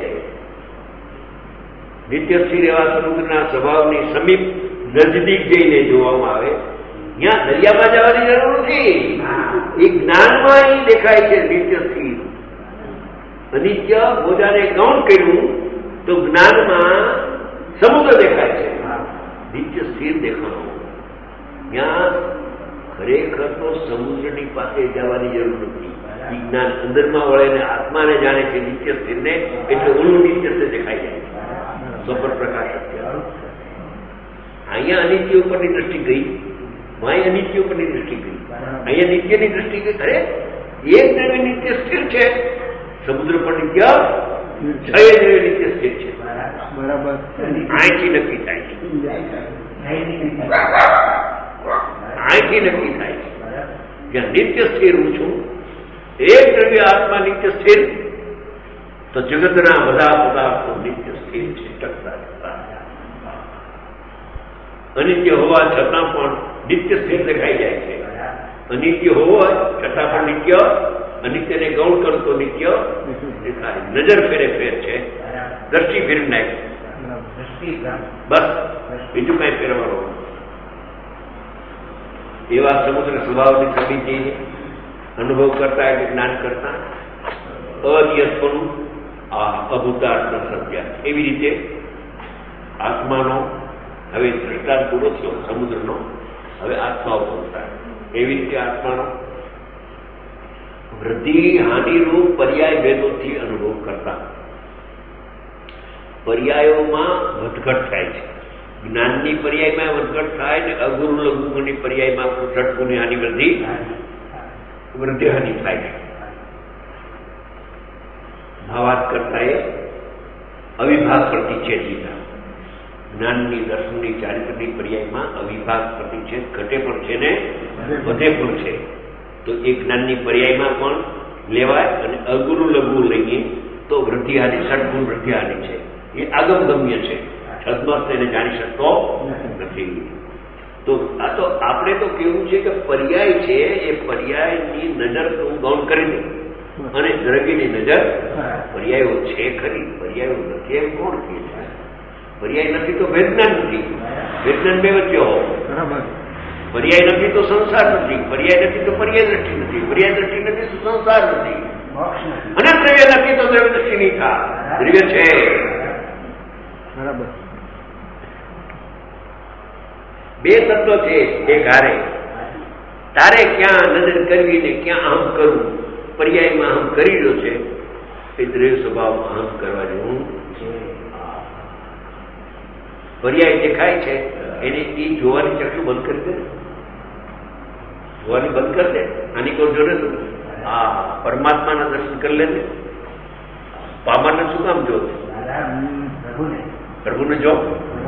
નિત્ય સ્થિર એવા સમુદ્રના સ્વભાવની સમીપ નજદીક જઈને જોવામાં આવે. ત્યાં દરિયામાં જવાની જરૂર નથી, એ જ્ઞાનમાં અહીં દેખાય છે. નિત્ય સ્થિર અનિત્ય મોજાને ગૌણ કર્યું તો જ્ઞાનમાં સમુદ્ર દેખાય છે. નિત્ય સ્થિર દેખાણું. ત્યાં ખરેખર તો સમુદ્રની પાસે જવાની જરૂર નથી. વિજ્ઞાન અંદરમાં વળે ને આત્માને જાણે છે નિત્ય સ્થિરને, એટલે ઓલું નિત્ય સ્થિર દેખાઈ જાય છે. સ્વપર પ્રકાશક. અહીંયા અનિત્ય ઉપરની દ્રષ્ટિ ગઈ, અહીં અનિત્ય ઉપરની દ્રષ્ટિ ગઈ. અહીંયા નિત્યની દ્રષ્ટિ ગઈ. અરે એક દ્રવ્ય નિત્ય સ્થિર છે, સમુદ્ર પર નિત્ય છ દ્રવ્ય નિત્ય સ્થિર છે. બરાબર. અહીંથી નક્કી થાય છે, અહીંથી નક્કી થાય છે. જ્યાં નિત્ય સ્થિર હું છું, એક દ્રવ્ય આત્મા નિત્ય સ્થિર, તો જગતના બધા પદાર્થો નિત્ય સ્થિર છે, ટકતા ટકતા. અનિત્ય હોવા છતાં પણ નિત્ય સ્થિર દેખાઈ જાય છે. અનિત્ય હોવા છતાં પણ નિત્ય, અનિત્યને ગૌણ કરો તો નિત્ય દેખાય. નજર ફેરે ફેર છે, દ્રષ્ટિ ફેર નાખ, બસ બીજું કઈ ફેરવાનું. એવા સમુદ્ર સ્વભાવની સમિતિને અનુભવ કરતા એટલે જ્ઞાન કરતા અનિયતપણું આ અભૂતાર્થ સત્ય. એવી રીતે આત્માનો હવે દ્રષ્ટાંત પૂરો થયો સમુદ્રનો, હવે આત્મા ઉપરતા. એવી રીતે આત્માનો વૃદ્ધિ હાનિરૂપ પર્યાય ભેદોથી અનુભવ કરતા. પર્યાયોમાં વધઘટ થાય છે. જ્ઞાનની પર્યાયમાં વધઘટ થાય ને અગુરુ લઘુની પર્યાયમાં ષટગુની હાનિ વૃદ્ધિ વૃદ્ધિ હાનિ થાય છે. ભાવાત કરતા એ અવિભાગ પ્રતિચ્છેદ લીધા. જ્ઞાનની દર્શનની ચારિત્રની પર્યાયમાં અવિભાગ પ્રતિચ્છેદ ઘટે પણ છે ને વધે પણ છે. તો એ જ્ઞાનની પર્યાયમાં પણ લેવાય અને અગુરુ લઘુ લઈએ તો વૃદ્ધિહાની ષટગુણ વૃદ્ધિહાની છે. એ આગમગમ્ય છે, છદ્મસ્ત એને જાણી શકતો નથી. તો આ તો આપણે તો કેવું છે કે પર્યાય છે, એ પર્યાયની નજર તો હું ગૌણ કરી દઉં અને દ્રવ્યની નજર પર્યાયો છે ખરી, પર્યાયો નથી એમ કોણ કહે છે? પર્યાય નથી તો વેદના નથી, વેદના બે વચ્ચે હો. પર્યાય નથી તો સંસાર નથી, પર્યાય નથી તો પર્યાય દ્રષ્ટિ નથી, પર્યાય દ્રષ્ટિ નથી તો સંસાર નથી, અને દ્રવ્ય નથી તો દ્રવ્ય દ્રષ્ટિ નહીં થા. દ્રવ્ય છે બરાબર. બે તત્વ છે એક હારે. તારે ક્યાં નજર કરવી ને ક્યાં અહમ કરવું, પર્યાયમાં અહમ કરી રહ્યો છે એ દ્રવ્ય સ્વભાવમાં અહમ કરવા જેવું છે. પર્યાય દેખાય છે એને એ જોવાની ચક્ષુ બંધ કરી દે, જોવાની બંધ કરી દે. આની કોઈ જોડે તો હા પરમાત્માના દર્શન કરી લે. પામાને શું કામ જો પ્રભુને જો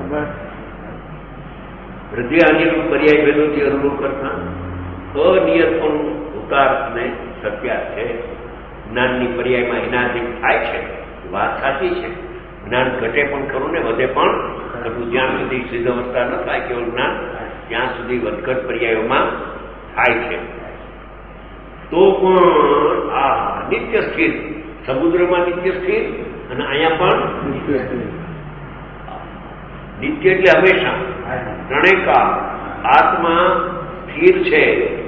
વૃદ્ધિ હાનિરૂપ પર્યાય ભેદોથી અનુભવ કરતા અનિયત પણ ઉતારને સત્યા છે. જ્ઞાનની પર્યાયમાં એનાથી થાય છે, વાત સાચી છે. જ્ઞાન ઘટે પણ ખરું ને વધે પણ વધઘટવું જ્યાં સુધી સિદ્ધ અવસ્થા ન થાય કેવળ જ્ઞાન ત્યાં સુધી વધઘટ પર્યાયોમાં થાય છે. તો પણ આ નિત્ય સ્થિર, સમુદ્રમાં નિત્ય સ્થિર અને અહીંયા પણ નિત્ય એટલે હંમેશા ત્રણેય કાળ આત્મા સ્થિર છે.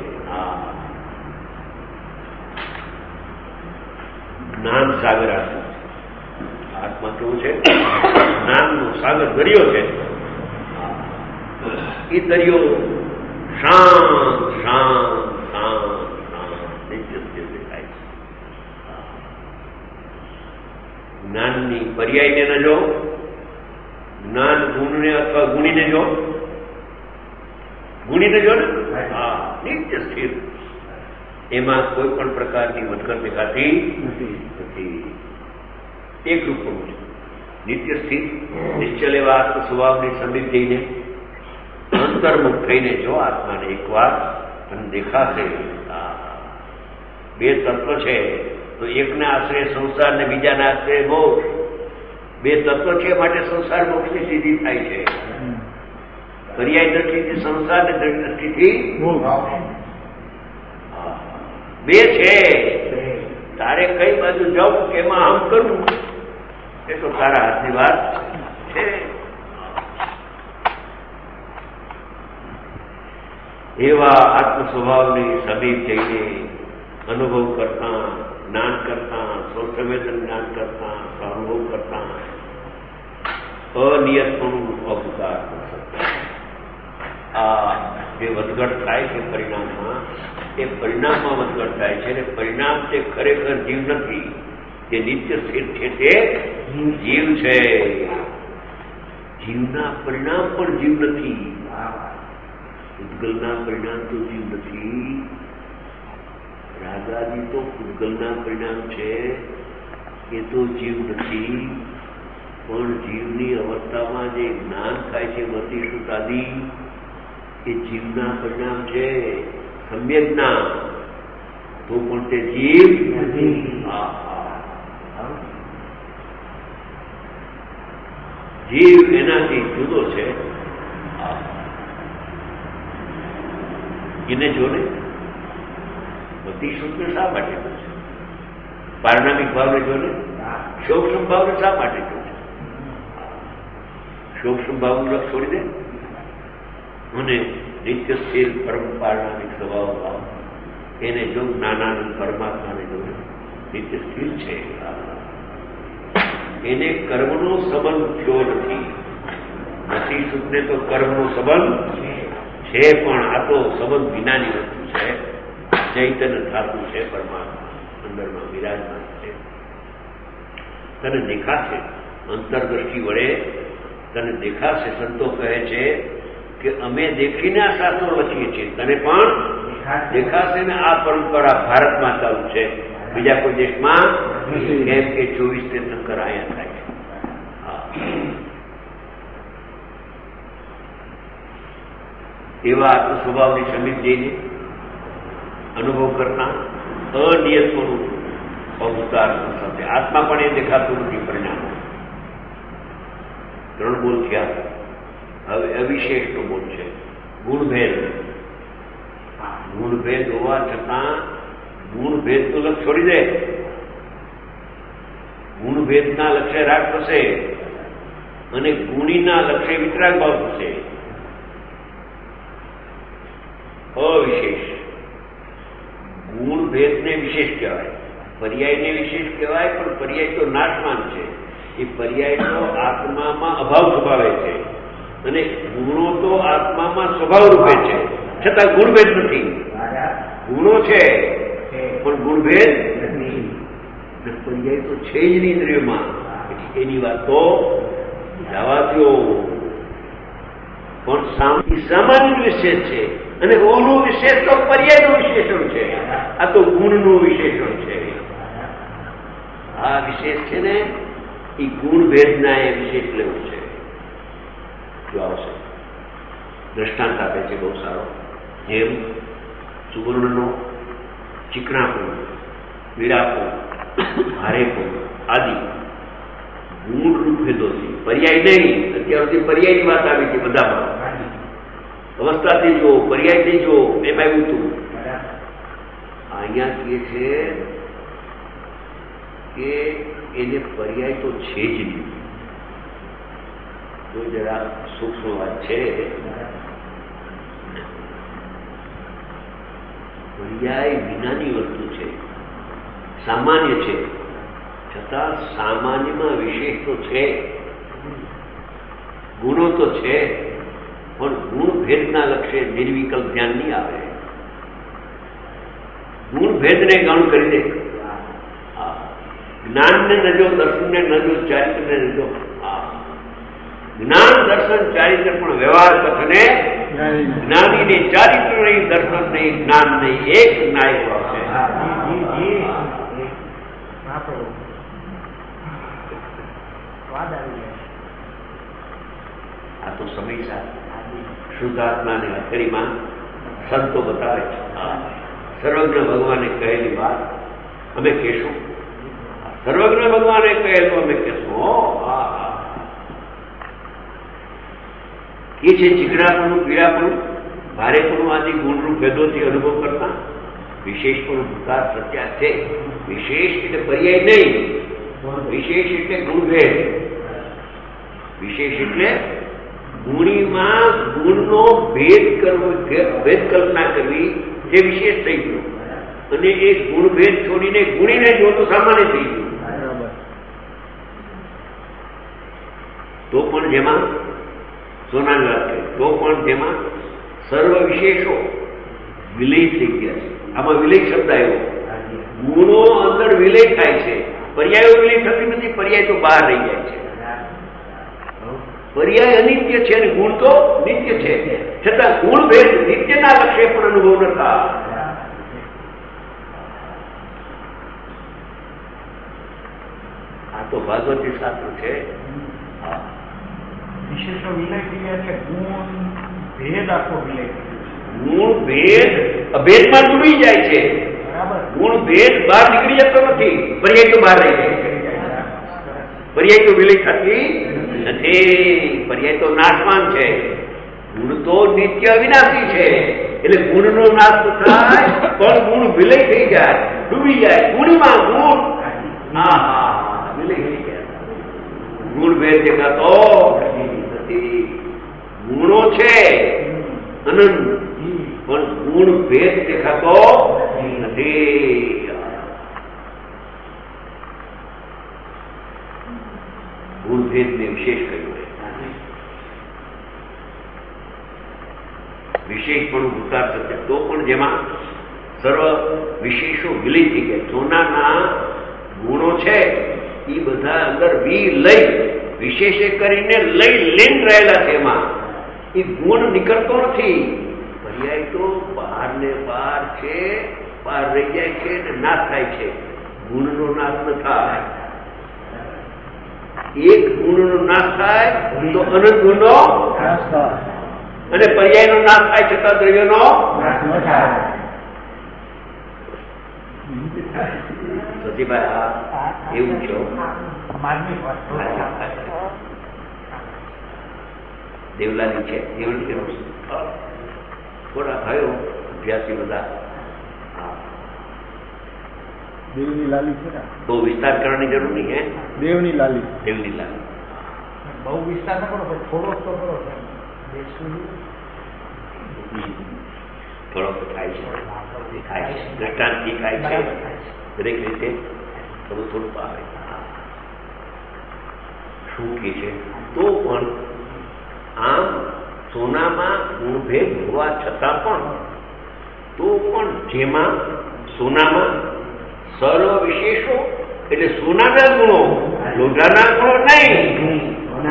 જ્ઞાન સાગર આત્મા આત્મા કેવું છે? જ્ઞાનનો સાગર દરિયો છે. એ દરિયો શાંત શાંત શાંત શાંત નિત્ય સ્થિર દેખાય છે. જ્ઞાનની પર્યાયને ન જો, જ્ઞાન ગુણને અથવા ગુણીને જો, ગુણીને જો ને હા નિત્ય સ્થિર, એમાં કોઈ પણ પ્રકારની વધઘટ દેખાતી નથી. એક રૂપનું છે નિત્ય સ્થિર. નિશ્ચલ એવા આત્મ સ્વભાવની સમીપ જઈને અંતર્મુખ થઈને જો આત્માને એકવાર અને દેખાશે. બે તત્વ છે તો એકના આશ્રય સંસાર ને બીજાના આશ્રય મોક્ષ. બે તત્વ છે માટે સંસાર મોક્ષની સિદ્ધિ થાય છે. પર્યાય દ્રષ્ટિથી સંસાર ને દ્રષ્ટિથી બે છે. તારે કઈ બાજુ જવું કે એમાં આમ કરવું એ તો તારા હાથની વાત છે. એવા આત્મ સ્વભાવની સમીપ જઈને અનુભવ કરતા, જ્ઞાન કરતા, સ્વસંવેદન જ્ઞાન કરતા, સ્વાનુભવ કરતા અનિયતપણું અવતાર આ જે વધઘટ થાય છે પરિણામમાં, એ પરિણામમાં વધઘટ થાય છે. અને પરિણામ તે ખરેખર જીવ નથી, જે નિત્ય સ્થિર છે તે જીવ છે. જીવના પરિણામ પણ જીવ નથી. પૂતગલના પરિણામ તો જીવ નથી. રાગાદી તો પૂતગલના પરિણામ છે, એ તો જીવ નથી. પણ જીવની અવસ્થામાં જે જ્ઞાન થાય છે મતિ સુતાદી, એ જીવના પરિણામ છે. સમ્યક જ્ઞાન તો પણ તે જીવ જીવ એનાથી જુદો છે. એને જોને મતિ શુદ્ધને શા માટે છે? પારણામિક ભાવને જોને શોક સંભાવને શા માટે જોશે? શોક સંભાવનું લક્ષ છોડી દે અને નિત્ય સ્થિર પરમ પારણામિક સ્વભાવ ભાવ એને જો જ્ઞાનાનંદ પરમાત્માને જો નિત્ય સ્થિર છે. એને કર્મનો સંબંધ થયો નથી. નથી શુદ્ધને તો કર્મનો સંબંધ છે, પણ આ તો સંબંધ વિનાની વસ્તુ છે. ચૈતન્ય ધાતુ છે, પરમાત્મા અંદરમાં વિરાજમાન છે. તને દેખાશે અંતરદ્રષ્ટિ વડે, તને દેખાશે. સંતો કહે છે કે અમે દેખીને આ શાસ્ત્રો લખીએ છીએ, તને પણ દેખાશે ને. આ પરંપરા ભારતમાં ચાલુ છે, બીજા કોઈ દેશમાં કેમ કે ચોવીસ તીર્થંકર અહીંયા થાય છે. એવા આત્મ સ્વભાવની સમીપ જઈને અનુભવ કરતા અનિયતપણું અવતાર સાથે આત્મા પણ એ દેખાતું નથી. પરિણામ ત્રણ બોલ થયા. હવે અવિશેષનો બોલ છે ગુણભેદ. ગુણભેદ હોવા છતાં ગુણભેદ તો લક્ષ છોડી દે. ગુણભેદના લક્ષ્ય રાગ થશે અને ગુણીના લક્ષ્ય વિતરાગ ભાવ થશે. અવિશેષ ગુણભેદને વિશેષ કહેવાય, પર્યાયને વિશેષ કહેવાય. પણ પર્યાય તો નાશમાન છે. એ પર્યાય તો આત્મામાં અભાવ સ્વભાવે છે અને ગુણો તો આત્મામાં સ્વભાવ રૂપે છે, છતાં ગુણભેદ નથી. ગુણો છે પણ ગુણભેદ નથી. પર્યાય તો છે જ નહીં ઇન્દ્રિયોમાં. એની વાત તો જવા દો. પણ સામાન્ય વિશેષ છે અને ઓનું વિશેષ તો પર્યાયનું વિશેષણ છે. આ તો ગુણનું વિશેષણ છે. આ વિશેષ છે ને એ ગુણભેદના એ વિશેષ લેવું છે. જો આવશે દ્રષ્ટાંત આપે છે બહુ સારો. જેમ સુવર્ણનો ચીકણાપણું, પીળાપણું, ભારેપણું આદિ ગુણ રૂપ ભેદોથી, પર્યાય નહીં. અત્યાર સુધી પર્યાયની વાત આવી હતી બધામાં. અવસ્થાથી જો, પર્યાયથી જો, એમ આવ્યું હતું. અહીંયા કહે છે કે એને પર્યાય તો છે જ નહીં. તો જરા સૂક્ષ્મ વાત છે. પર્યાય વિનાની વસ્તુ છે, સામાન્ય છે, છતાં સામાન્યમાં વિશેષ તો છે, ગુણો તો છે, પણ ગુણ ભેદના લક્ષ્ય નિર્વિકલ્પ ધ્યાન નહીં આવે. ગુણ ભેદને ગૌણ કરી દે. જ્ઞાનને નજો, દર્શનને નજો, ચારિત્રને નજો. જ્ઞાન, દર્શન, ચારિત્ર પણ વ્યવહાર કથને જ્ઞાની ને ચારિત્ર નહીં, દર્શન નહીં, જ્ઞાન નહીં, એક નાયક છે. આ તો સમય સાથે શુદ્ધાત્માને હથેળીમાં સંતો બતાવે છે. સર્વજ્ઞ ભગવાને કહેલી વાત અમે કહેશું. સર્વજ્ઞ ભગવાને કહેલું અમે કહેશું. એ છે ચીકણાપણું, પીળાપણું, ભારેપણું આદિ ગુણરૂપ ભેદોથી અનુભવ કરતા વિશેષપણું ભૂતાર સત્યા છે. વિશેષ એટલે પર્યાય નહીં, વિશેષ એટલે ગુણભેદ. વિશેષ એટલે ગુણીમાં ગુણનો ભેદ કરવો, ભેદ કલ્પના કરવી, જે વિશેષ થઈ ગયું. અને એ ગુણભેદ છોડીને ગુણીને જો તો સામાન્ય થઈ ગયું. તો પણ જેમાં સોનાની વાત કરી, તો પણ જેમાં સર્વ વિશેષો વિલય થઈ ગયા છે. આમાં વિલય શબ્દ આવ્યો. ગુણો અંદર વિલય થાય છે, પર્યાયો વિલય થતી નથી. પર્યાય તો બહાર રહી જાય છે. પર્યાય અનિત્ય છે અને ગુણ તો નિત્ય છે, છતાં ગુણ ભેદ નિત્યના લક્ષ્ય પણ અનુભવ ન થાય. આ તો ભાગવતી શાસ્ત્ર છે. વિશેષો વિલય થઈ ગયા છે, ગુણ ભેદ આખો વિલય. ગુણ ભેદ અભેદમાં ડૂબી જાય છે. ગુણ ભેદ બહાર નીકળી જતો નથી. પર્યાય તો બહાર રહી જાય છે. પર્યાય તો વિલય થતી નથી. પર્યાય તો નાશવાન છે. ગુણ તો નિત્ય અવિનાશી છે. એટલે ગુણનો નાશ તો થાય, પણ ગુણ વિલય થઈ જાય, ડૂબી જાય. ગુણમાં ગુણ હા હા વિલય થઈ જાય. ગુણ ભેદ દેખાતો નથી. ગુણો છે અનંત, પણ ગુણ ભેદ દેખાતો નથી. ગુણ ભેદ ને વિશેષ કહ્યું. વિશેષ પણ ભૂતાર સત્ય. તો પણ જેમાં સર્વ વિશેષો વિલય થઈ ગયા. સોનાના ગુણો છે એ બધા અંદર વિલય વિશેષે કરીને લઈ લઈને રહેલા છે. એમાં એ ગુણ નીકળતો નથી. પર્યાય તો બહાર ને બહાર છે, બહાર રહી જાય છે ને નાશ થાય છે. ગુણનો નાશ ન થાય. એક ગુણનો નાશ થાય તો અનંત ગુણનો નાશ થાય, અને પર્યાયનો નાશ થાય છતાં દ્રવ્યનો નાશ થાય. સતીભાઈ એવું છે. દેવલાની છે. દેવલી થોડા થયો અભ્યાસી બધા. દેવની લાલી છે ને, બહુ વિસ્તાર કરવાની જરૂર નહીં. હે દેવની લાલી, દેવની લાલી બહુ વિસ્તાર ન કરો, થોડો તો કરો. થોડોક થાય છે, થાય છે, દ્રષ્ટાંતથી થાય છે. દરેક રીતે થોડું થોડું આવે. શું કે છે? તો પણ આમ સોનામાં ગુણભેદ હોવા છતાં પણ તો પણ જેમાં સોનામાં સર્વ વિશેષો એટલે સોનાના ગુણો, લોઢાના ગુણો નહીં.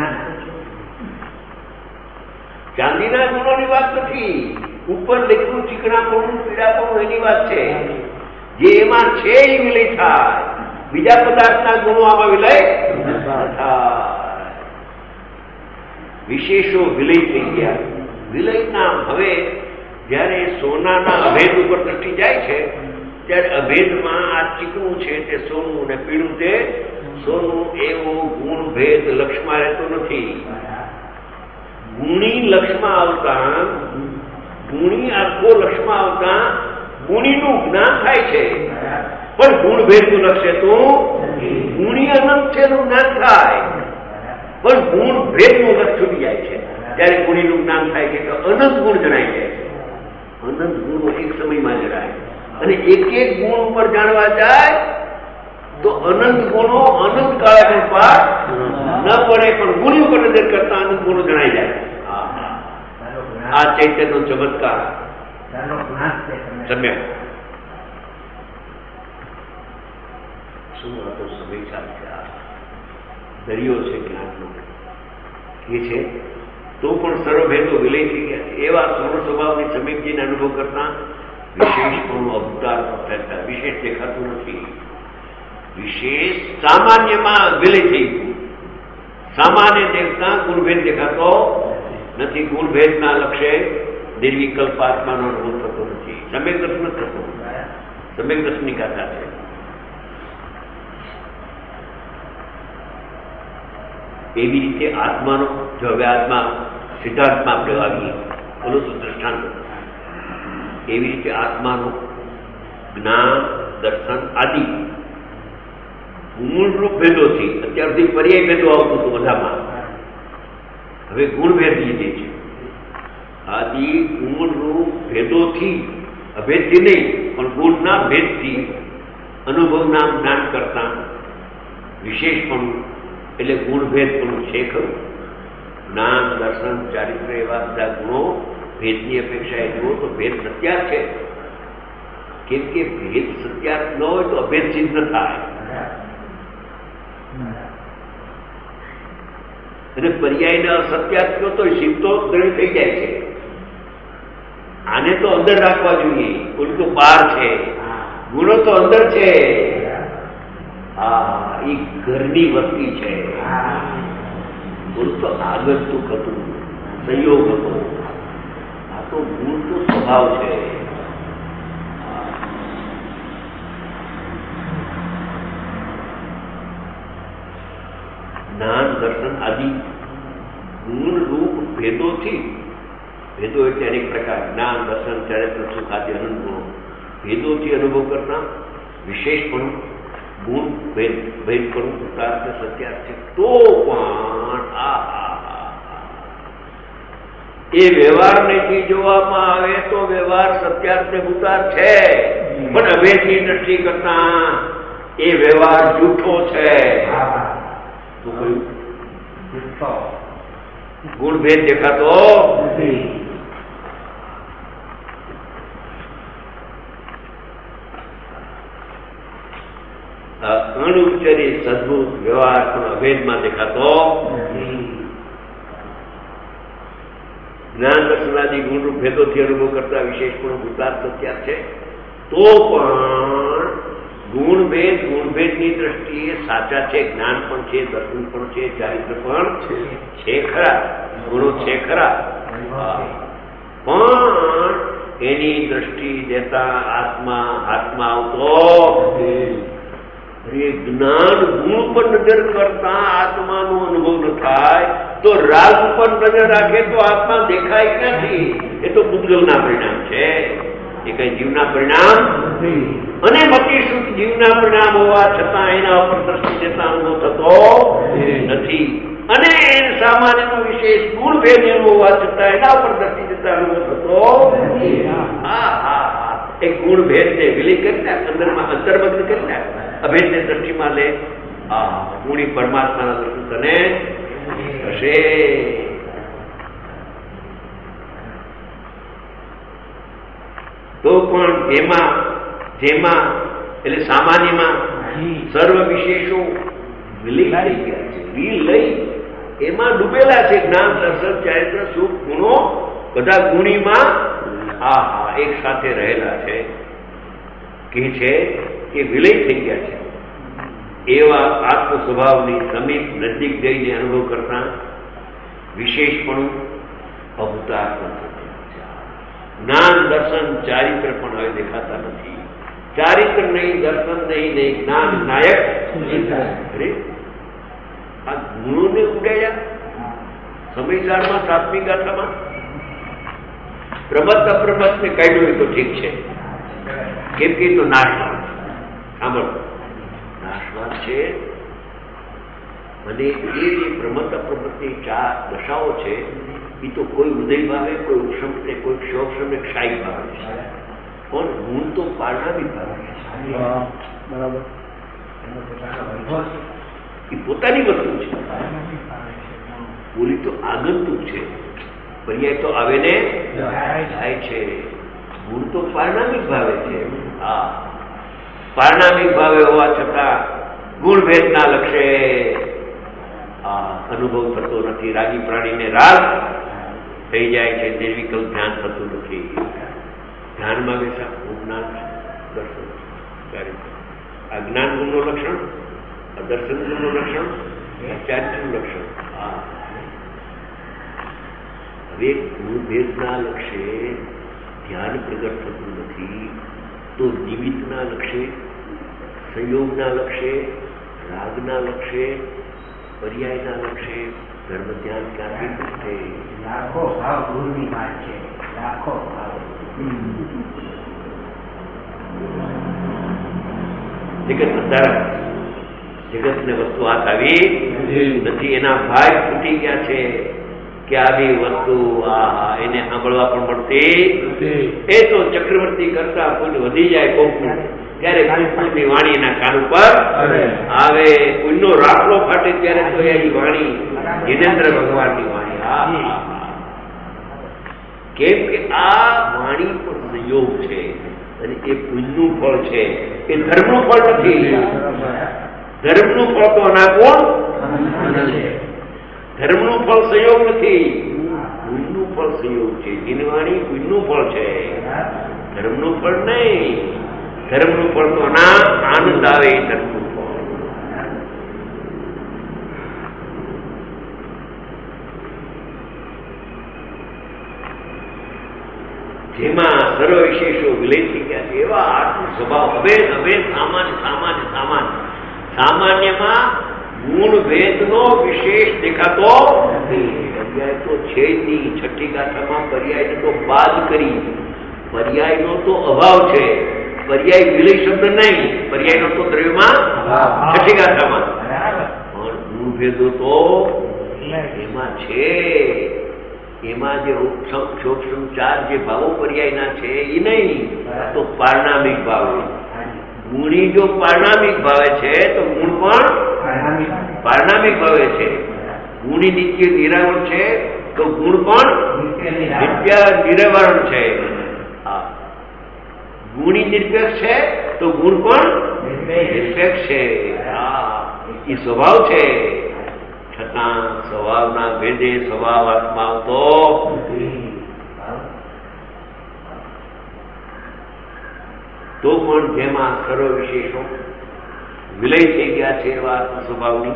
ચાંદીના ગુણોની વાત નથી. ઉપર લખ્યું ચીકણાપણું, પીળાપણું એની વાત છે. જે એમાં છે એ વિલય થાય. બીજા પદાર્થના ગુણો આમાં વિલય થાય. વિશેષો વિલય થઈ ગયા. વિલયના હવે જ્યારે સોનાના અભેદ ઉપર દ્રષ્ટિ જાય છે ત્યારે અભેદમાં આ ચીકણું છે તે સોનું ને પીળું તે સોનું એવો ગુણ ભેદ લક્ષમાં રહેતો નથી. ગુણી લક્ષમાં આવતા ગુણી આખો લક્ષમાં આવતા ગુણીનું જ્ઞાન થાય છે, પણ ગુણ ભેદનું લક્ષ્ય તો ગુણી અનંત છે એનું જ્ઞાન થાય, પણ ગુણ ભેદનું લક્ષ છૂટી જાય છે. ત્યારે ગુણીનું જ્ઞાન થાય છે કે અનંત ગુણ જણાય જાય છે. અનંત ગુણો એક સમયમાં જણાય અને એક એક ગુણ ઉપર જાણવા જાય તો અનંત ગુણો અનંત કાળે પણ પાર ન પડે, પણ ગુણી ઉપર નજર કરતા અનંત ગુણો જણાઈ જાય. આ ચૈતન્યનો ચમત્કાર સમય શું હતો સમય ચાલશે. દરિયો છે જ્ઞાનનો એ છે તો પણ સર્વભેદો વિલય થઈ ગયા છે. એવા સર્વ સ્વભાવની સમીપજીને અનુભવ કરતા વિશેષપણું અવતાર થતા વિશેષ દેખાતું નથી. વિશેષ સામાન્યમાં વિલય થઈ ગયું. સામાન્ય દેખતા ગુણભેદ દેખાતો નથી. ગુણભેદના લક્ષ્ય નિર્વિકલ્પ આત્માનો અનુભવ થતો નથી. સમ્યક દર્શન થતો સમ્યક દર્શનની ગાથા છે. એવી રીતે આત્માનો જો હવે આત્મા સિદ્ધાર્થમાં આપણે આવીએ બોલો તો દ્રષ્ટાંત. એવી રીતે આત્માનો જ્ઞાન દર્શન આદિ મૂળરૂપ ભેદોથી અત્યાર સુધી પર્યાય ભેદો આવતું હતું બધામાં, હવે ગુણ ભેદ લીધે છે. આદિ ગુણરૂપ ભેદોથી અભેદથી નહીં પણ ગુણના ભેદથી અનુભવના જ્ઞાન કરતા વિશેષપણું એટલે ગુણભેદ પણ છે ખરું. જ્ઞાન દર્શન ચારિત્ર એવા બધા ગુણો ભેદની અપેક્ષા એ જુઓ તો ભેદ સત્યાર છે. કેમ કે ભેદ સત્યાર ન હોય તો અભેદ સિદ્ધ ન થાય. અને પર્યાયને અસત્યાર થયો તો સિદ્ધ તો દ્રઢ થઈ જાય છે. આને તો અંદર રાખવા જોઈએ, કોઈ તો બહાર છે, ગુણો તો અંદર છે. હા, એ ઘરની વસ્તી છે. ગુણ તો આગંતુક હતું, સંયોગ હતો. આ તો ગુણ તો સ્વભાવ છે. જ્ઞાન દર્શન આદિ ગુણ રૂપ ભેદોથી, ભેદો એટલે અનેક પ્રકાર, જ્ઞાન દર્શન ચારિત્ર સુખ આદિ અનંત ગુણો ભેદોથી અનુભવ કરતા વિશેષપણું ગુણ ભેદ ભેદપણું ઉતાર સત્યાર છે. તો પણ આ એ વ્યવહારથી જોવામાં આવે તો વ્યવહાર સત્યાર્થ ને ઉતાર છે, પણ અભેદની દ્રષ્ટિ કરતા એ વ્યવહાર જૂઠો છે. ગુણ ભેદ દેખાતો અણુચરી સદભૂત વ્યવહાર પણ અભેદમાં દેખાતો. જ્ઞાન દર્શનાદી ગુણરૂપ ભેદોથી અનુભવ કરતા વિશેષ પણ ભૂતાર સત્યાર છે. તો પણ ગુણભેદ ગુણભેદની દ્રષ્ટિએ સાચા છે. જ્ઞાન પણ છે, દર્શન પણ છે, ચારિત્ર પણ છે ખરા, ગુણો છે ખરા, પણ એની દ્રષ્ટિ દેતા આત્મા હાથમાં આવતો જ્ઞાન ગુણ પર નજર કરતા આત્માનો અનુભવ ન થાય તો રાગ પર નજર રાખે તો આત્મા દેખાય નથી. એ તો પૂતગલના પરિણામ છે, એ કઈ જીવના પરિણામ અને મતી સુખ જીવના પરિણામ હોવા છતાં એના ઉપર દ્રષ્ટિ દેતા અનુભવ થતો નથી. અને સામાન્યનો વિશેષ ગુણ ભેદ હોવા છતાં એના ઉપર દ્રષ્ટિ દેતા અનુભવ થતો. હા હા હા એ ગુણ ભેદ ને વિલય કરી નાખ, અંદરમાં અંતર્મગ્ન કરી નાખ, અભેદ ને દ્રષ્ટિમાં લે. હા, ગુણી પરમાત્માના દર્શન તને થશે. તો પણ જેમાં જેમાં એટલે સામાન્યમાં સર્વ વિશેષો વિલય થઈ ગયા છે, વિલય એમાં ડૂબેલા છે. જ્ઞાન દર્શન ચારિત્ર સુખ ગુણો બધા ગુણીમાં આ હા એક સાથે રહેલા છે. કે છે કે વિલય થઈ ગયા છે. એવા આત્મ સ્વભાવની સમીપ નજીક જઈને અનુભવ કરતા વિશેષપણું અવતાર પણ જ્ઞાન દર્શન ચારિત્ર પણ હવે દેખાતા નથી. ચારિત્ર નહીં, દર્શન નહીં, નહીં જ્ઞાન નાયક. અરે આ ગુણોને ઉડાડ્યા સમયસારમાં સાતમી ગાથામાં. પ્રબત અપ્રબત ને કાઢ્યું તો ઠીક છે, કેમ કે તો નાશવાન. સાંભળો, નાશવાન છે. અને એ જે પ્રમત અપ્રમતની ચાર દશાઓ છે એ તો કોઈ ઉદય ભાવે, કોઈ ઉક્ષમ ને કોઈ ક્ષોક્ષમ ને ક્ષાયી ભાવે છે. પણ ગુણ તો પારણાવી ભાવે છે. બરાબર. એ પોતાની વસ્તુ છે. બોલી તો આગંતુક છે, પર્યાય તો આવે ને જાય છે. ગુણ તો પારણામિક ભાવે છે. હા, પારણામિક ભાવે હોવા છતાં ગુણ ભેદના લક્ષે અનુભવ થતો નથી. રાગી પ્રાણીને રાગ થઈ જાય છે, નિર્વિકલ્પ ધ્યાન થતું નથી. ધ્યાનમાં બેસા જ્ઞાન દર્શન. આ જ્ઞાન ગુણનું લક્ષણ, આ દર્શન ગુણનું લક્ષણ, ચારિત્રનું લક્ષણ. હા, હવે ગુણ ભેદના લક્ષે ધ્યાન પ્રગટ થતું નથી તો નિમિત્તના લક્ષે, સંયોગના લક્ષે, રાગના લક્ષે, પર્યાયના લક્ષે ધર્મ ધ્યાન ક્યાંથી થશે? લાખો ભાવ ગુરુની વાત છે. લાખો ભાવ. જગત અંધારા, જગત ને વસ્તુ હાથ આવી નથી. એના ભાગ તૂટી ગયા છે કે આવી વસ્તુ આ એને સાંભળવા પણ મળતી. એ તો ચક્રવર્તી કરતા કોઈ વધી જાય કોકનું ત્યારે કુલની વાણી એના કાન ઉપર આવે. કોઈનો રાફલો ફાટે ત્યારે તો એ વાણી જિનેન્દ્ર ભગવાનની વાણી. હા, કેમ કે આ વાણી પણ સંયોગ છે અને એ પુણ્યનું ફળ છે, એ ધર્મનું ફળ નથી. ધર્મનું ફળ તો અનાકોણ, ધર્મનું ફળ સંયોગ નથી, પુણ્યનું ફળ સંયોગ છે. જેની વાણી પુણ્યનું ફળ છે, ધર્મનું ફળ નહીં. ધર્મનું ફળ તો ના આનંદ આવે એ ધર્મનું ફળ. જેમાં સર્વ વિશેષો વિલય થઈ ગયા છે એવા આત્મ સ્વભાવ હવે હવે સામાન્ય સામાન્ય સામાન્ય સામાન્યમાં ગુણ ભેદનો વિશેષ દેખાતો નથી. પર્યાય તો છે જ નહીં. છઠ્ઠી ગાથામાં પર્યાય તો બાદ કરી. પર્યાયનો તો અભાવ છે. પર્યાય વિલય શબ્દ નહીં, પર્યાયનો તો દ્રવ્યમાં છઠ્ઠી ગાથામાં. પણ ગુણ ભેદો તો એમાં છે. એમાં જે ક્ષોક્ષમ ચાર જે ભાવો પર્યાયના છે એ નહીં, તો પારણામિક ભાવ. ગુણી જો પારણામિક ભાવે છે તો ગુણ પણ પારણામિક ભાવે છે. ગુણી નિત્ય નિરાવરણ છે તો ગુણ પણ નિત્ય નિરાવરણ છે. ગુણી નિરપેક્ષ છે તો ગુણ પણ નિરપેક્ષ છે. હા, એ સ્વભાવ છે. છતાં સ્વભાવના ભેદે સ્વભાવ આત્મા આવતો તો પણ જેમાં સર્વ વિશેષો વિલય થઈ ગયા છે એવા આત્મ સ્વભાવની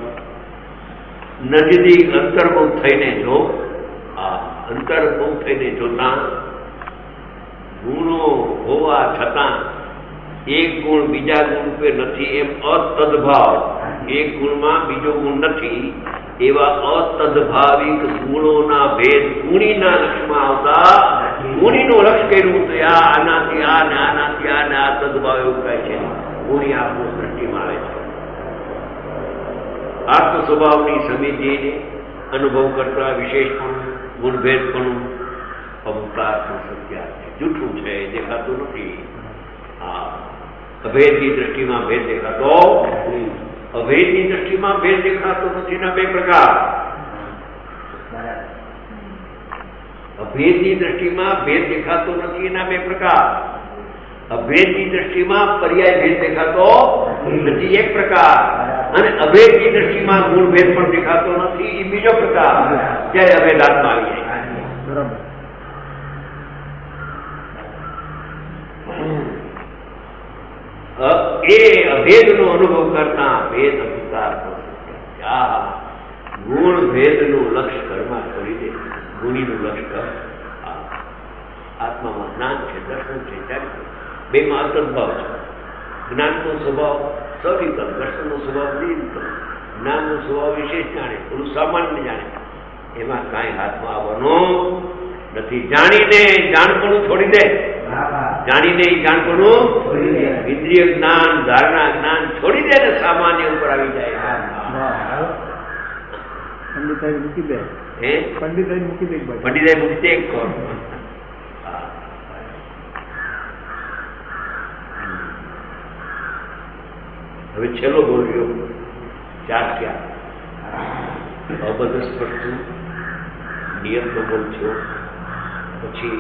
નજીક અંતર્મુખ થઈને જો આ અંતર્મુખ થઈને જોતા ગુણો હોવા છતાં એક ગુણ બીજા ગુણ રૂપે નથી એમ અતદભાવ, એક ગુણમાં બીજો ગુણ નથી એવા અતદભાવિક ગુણોના ભેદ ગુણીના લક્ષમાં આવતા ગુણીનું લક્ષ કર્યું તો આ આનાથી આ ને આનાથી આ ને આ તદભાવ એવું કહે છે. ગુણી આત્મ સૃષ્ટિમાં આવે છે. આત્મ સ્વભાવની સમિતિને અનુભવ કરતા વિશેષપણું ગુણભેદપણું અવતારનું સત્ય છે. જૂઠું છે, દેખાતું નથી. આ અભેદની દ્રષ્ટિમાં ભેદ દેખાતો, અભેદની દ્રષ્ટિમાં ભેદ દેખાતો નથી. ના બે પ્રકાર. અભેદની દ્રષ્ટિમાં ભેદ દેખાતો નથી એના બે પ્રકાર. અભેદની દ્રષ્ટિમાં પર્યાય ભેદ દેખાતો નથી એક પ્રકાર, અને અભેદની દ્રષ્ટિમાં ગુણ ભેદ પણ દેખાતો નથી એ બીજો પ્રકાર. ત્યારે અભેદાત્મા આવી જાય. બરાબર. એ અભેદનો અનુભવ કરતા ભેદ અધિકાર ગુણ ભેદનું લક્ષ્ય ઘરમાં કરી દે. ગુણીનું લક્ષ્ય આત્મામાં જ્ઞાન છે, દર્શન છે, ચારિત્ર બેમાં અતદભાવ છે. જ્ઞાનનો સ્વભાવ સવિકલ, દર્શનનો સ્વભાવ નિરંતર, જ્ઞાનનો સ્વભાવ વિશેષ જાણે, થોડું સામાન્ય જાણે, એમાં કાંઈ હાથમાં આવવાનું નથી. જાણીને જાણપણું છોડી દે, જાણીને જાણપણું ઇન્દ્રિય જ્ઞાન, ધારણા જ્ઞાન છોડી દે ને સામાન્ય ઉપર આવી જાય. પંડિતાઈ મૂકી દે, હે પંડિતાઈ મૂકી દે, પંડિતાઈ મૂકી દે. હવે છેલ્લો બોલ્યો ચાર ક્યાં અબદ્ધ સ્પર્શ નિયમનો બોલ થયો, પછી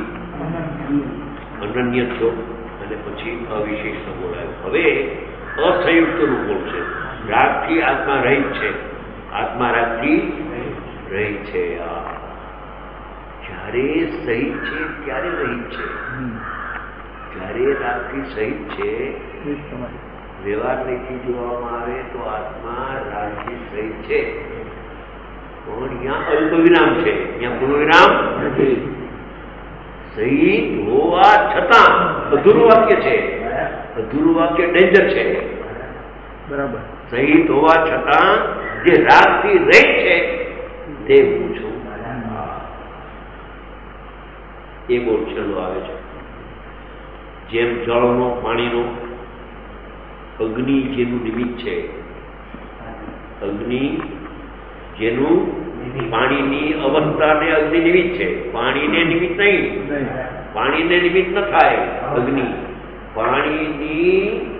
અનન્ય થયો અને પછી અવિશેષનો બોલ આવ્યો. હવે અસંયુક્તનું બોલ છે. રાગથી આત્મા રહિત છે, આત્મા રાગથી રહિત છે. જ્યારે સહિત છે ત્યારે રહિત છે, જ્યારે રાગથી સહિત છે. વ્યવહારથી જોવામાં આવે તો આત્મા રાગથી સહિત છે, પણ અહીંયા અલ્પ વિરામ છે, અહીંયા પૂર્ણ વિરામ નથી. સહિત હોવા છતાં અધૂરું વાક્ય છે, અધૂરું વાક્ય ડેન્જર છે. બરાબર. સહિત હોવા છતાં જે રાગથી રહિત છે તે હું છું. એ બહુ છેલ્લો આવે છે. જેમ જળનો, પાણીનો, અગ્નિ જેનું નિમિત્ત છે, અગ્નિ જેનું પાણીની અવસ્થાને અગ્નિ નિમિત્ત છે, પાણીને નિમિત્ત નહીં. પાણીને નિમિત્ત ન થાય અગ્નિ. પાણીની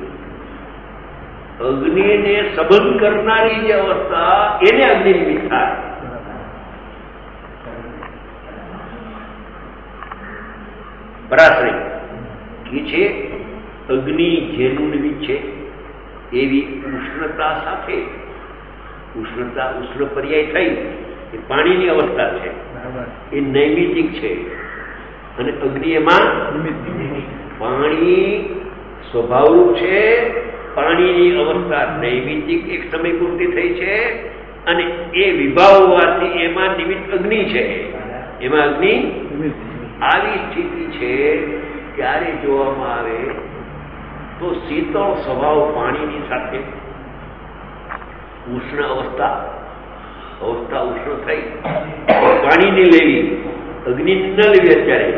અગ્નિને સંબંધ કરનારી જે અવસ્થા એને અગ્નિ નિમિત્ત થાય. પરાશ્રય કે છે અગ્નિ જેનું નિમિત્ત છે એવી ઉષ્ણતા સાથે, ઉષ્ણતા ઉષ્ણ પર્યાય થઈ એ પાણીની અવસ્થા છે, એ નૈમિતિક છે. અને અગ્નિ એમાં પાણી સ્વભાવરૂપ છે, પાણીની અવસ્થા નૈમિતિક એક સમય પૂરતી થઈ છે, અને એ વિભાવ હોવાથી એમાં નિમિત્ત અગ્નિ છે, એમાં અગ્નિ. આવી સ્થિતિ છે ત્યારે જોવામાં આવે તો શીતળ સ્વભાવ પાણીની સાથે ઉષ્ણ અવસ્થા, અવસ્થા ઉષ્ણ થઈ પાણીની લેવી, અગ્નિ ન લેવી અત્યારે,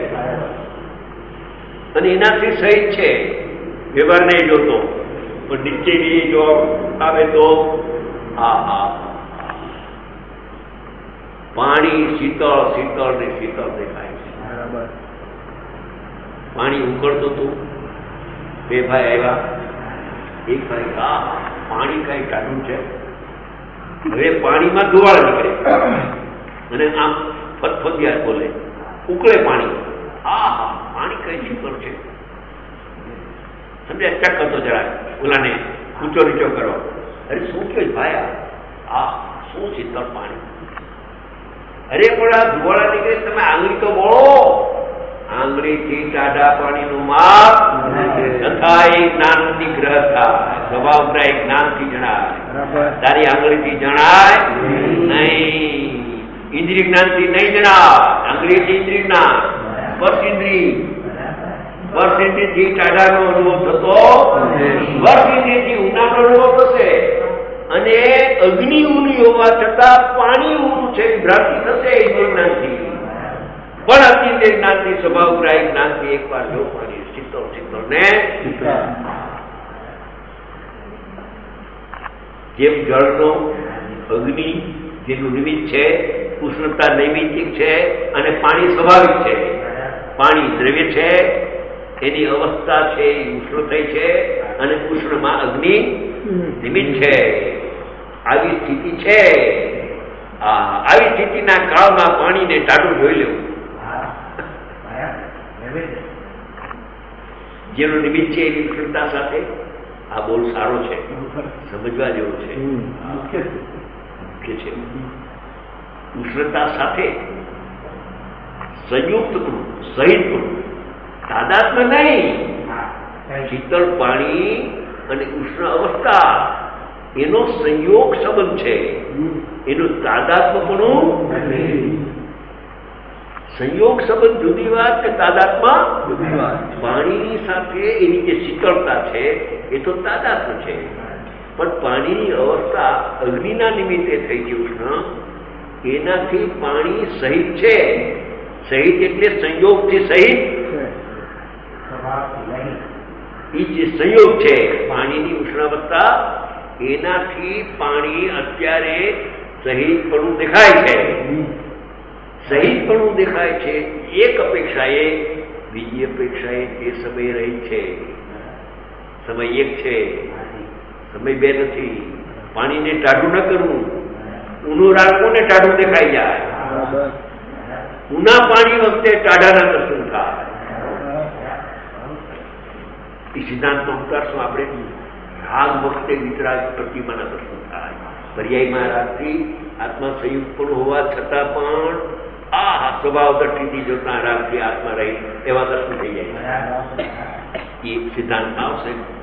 અને એનાથી સહિત છે. વ્યવહાર નહીં જોતો પણ નિશ્ચયની જો આવે તો આ આ પાણી શીતળ શીતળ ને શીતળ દેખાય છે. પાણી ઉકળતું હતું, બે ભાઈ આવ્યા, એક ભાઈ આ પાણી કઈ ટાઢું છે. હવે પાણીમાં ધુવાળ નીકળે અને આમ ફતફતિયા બોલે, ઉકળે પાણી. આ હા પાણી કઈ શીતળ છે. સમજ્યા? ચક હતો જરા ઓલાને ઊંચો નીચો કરવા. અરે શું કે ભાઈ આ શું શીતળ પાણી? અરે પણ આ ધુવાળા નીકળે, તમે આંગળી તો બોળો. આંગળીથી ટાઢા પાણીનું માપ તથા એક જ્ઞાનથી ગ્રહ થાય, સ્વભાવ એક જ્ઞાનથી જણાય. તારી આંગળીથી જણાય નહીં, ઇન્દ્રિય જ્ઞાનથી નહીં જણાય. આંગળીથી ઇન્દ્રિય જ્ઞાન, સ્પર્શ ઇન્દ્રિય, સ્પર્શ ઇન્દ્રિયથી ટાઢાનો અનુભવ થતો, સ્પર્શ ઇન્દ્રિયથી ઊંડાનો અનુભવ થશે. અને અગ્નિ ઊની હોવા છતાં પાણી ઊનું છે, ભ્રાંતિ થશે ઇન્દ્રિય જ્ઞાનથી. પણ અતિન્દ્રિય જ્ઞાનથી, સ્વભાવગ્રાહી જ્ઞાનથી એક વાર જો પાણી શીતળ શીતળ ને જેમ જળનો અગ્નિ જેનું નિમિત્ત છે, ઉષ્ણતા નૈમિતિક છે, અને પાણી સ્વાભાવિક છે. પાણી દ્રવ્ય છે, એની અવસ્થા છે એ ઉષ્ણ થઈ છે, અને ઉષ્ણમાં અગ્નિ નિમિત્ત છે. આવી સ્થિતિ છે. આવી સ્થિતિના કાળમાં પાણીને ટાઢું જોઈ લેવું. જેનો નિમિત્ત છે એની ઉષ્ણતા સાથે આ બોલ સારો છે, સમજવા જેવો છે, મુખ્ય છે. ઉષ્ણતા સાથે સંયુક્તપણું, સહિતપણું, તાદાત્મ્ય નહીં. શીતળ પાણી અને ઉષ્ણ અવસ્થા એનો સંયોગ સંબંધ છે, એનું તાદાત્મ્યપણું. સંયોગ સંબંધ જુદી વાત કે તાદાત્મ્ય જુદી વાત. પાણીની સાથે એની જે શીતળતા છે એ તો તાદાત્મ્ય છે, પણ પાણીની અવસ્થા અગ્નિના નિમિત્તે થઈ છે ઉષ્ણ, એનાથી પાણી સહિત છે. સહિત એટલે સંયોગથી સહિત, એ જે સંયોગ છે પાણીની ઉષ્ણાવસ્થા, એનાથી પાણી અત્યારે સહિતપણું દેખાય છે. સહિતપણું દેખાય છે. એક અપેક્ષાએ બીજી અપેક્ષાએ તે સમય રહી છે. સમય એક છે, સમય બે નથી. પાણીને ટાઢું ન કરવું, ઊનું રાખવું ને ટાઢું દેખાઈ જાય. ઊના પાણી વખતે ટાઢાના દર્શન થાય. એ સિદ્ધાંતનો ઉતારશું આપણે. રાગ વખતે વિતરાગ પ્રતિમાના દર્શન થાય. પર્યાયમાં રાગથી આત્મા સંયુક્ત પણ હોવા છતાં પણ આ સ્વભાવ દ્રષ્ટિથી જોતા રાગથી આત્મા રહી એવા દર્શન થઈ જાય. એ સિદ્ધાંતમાં આવશે.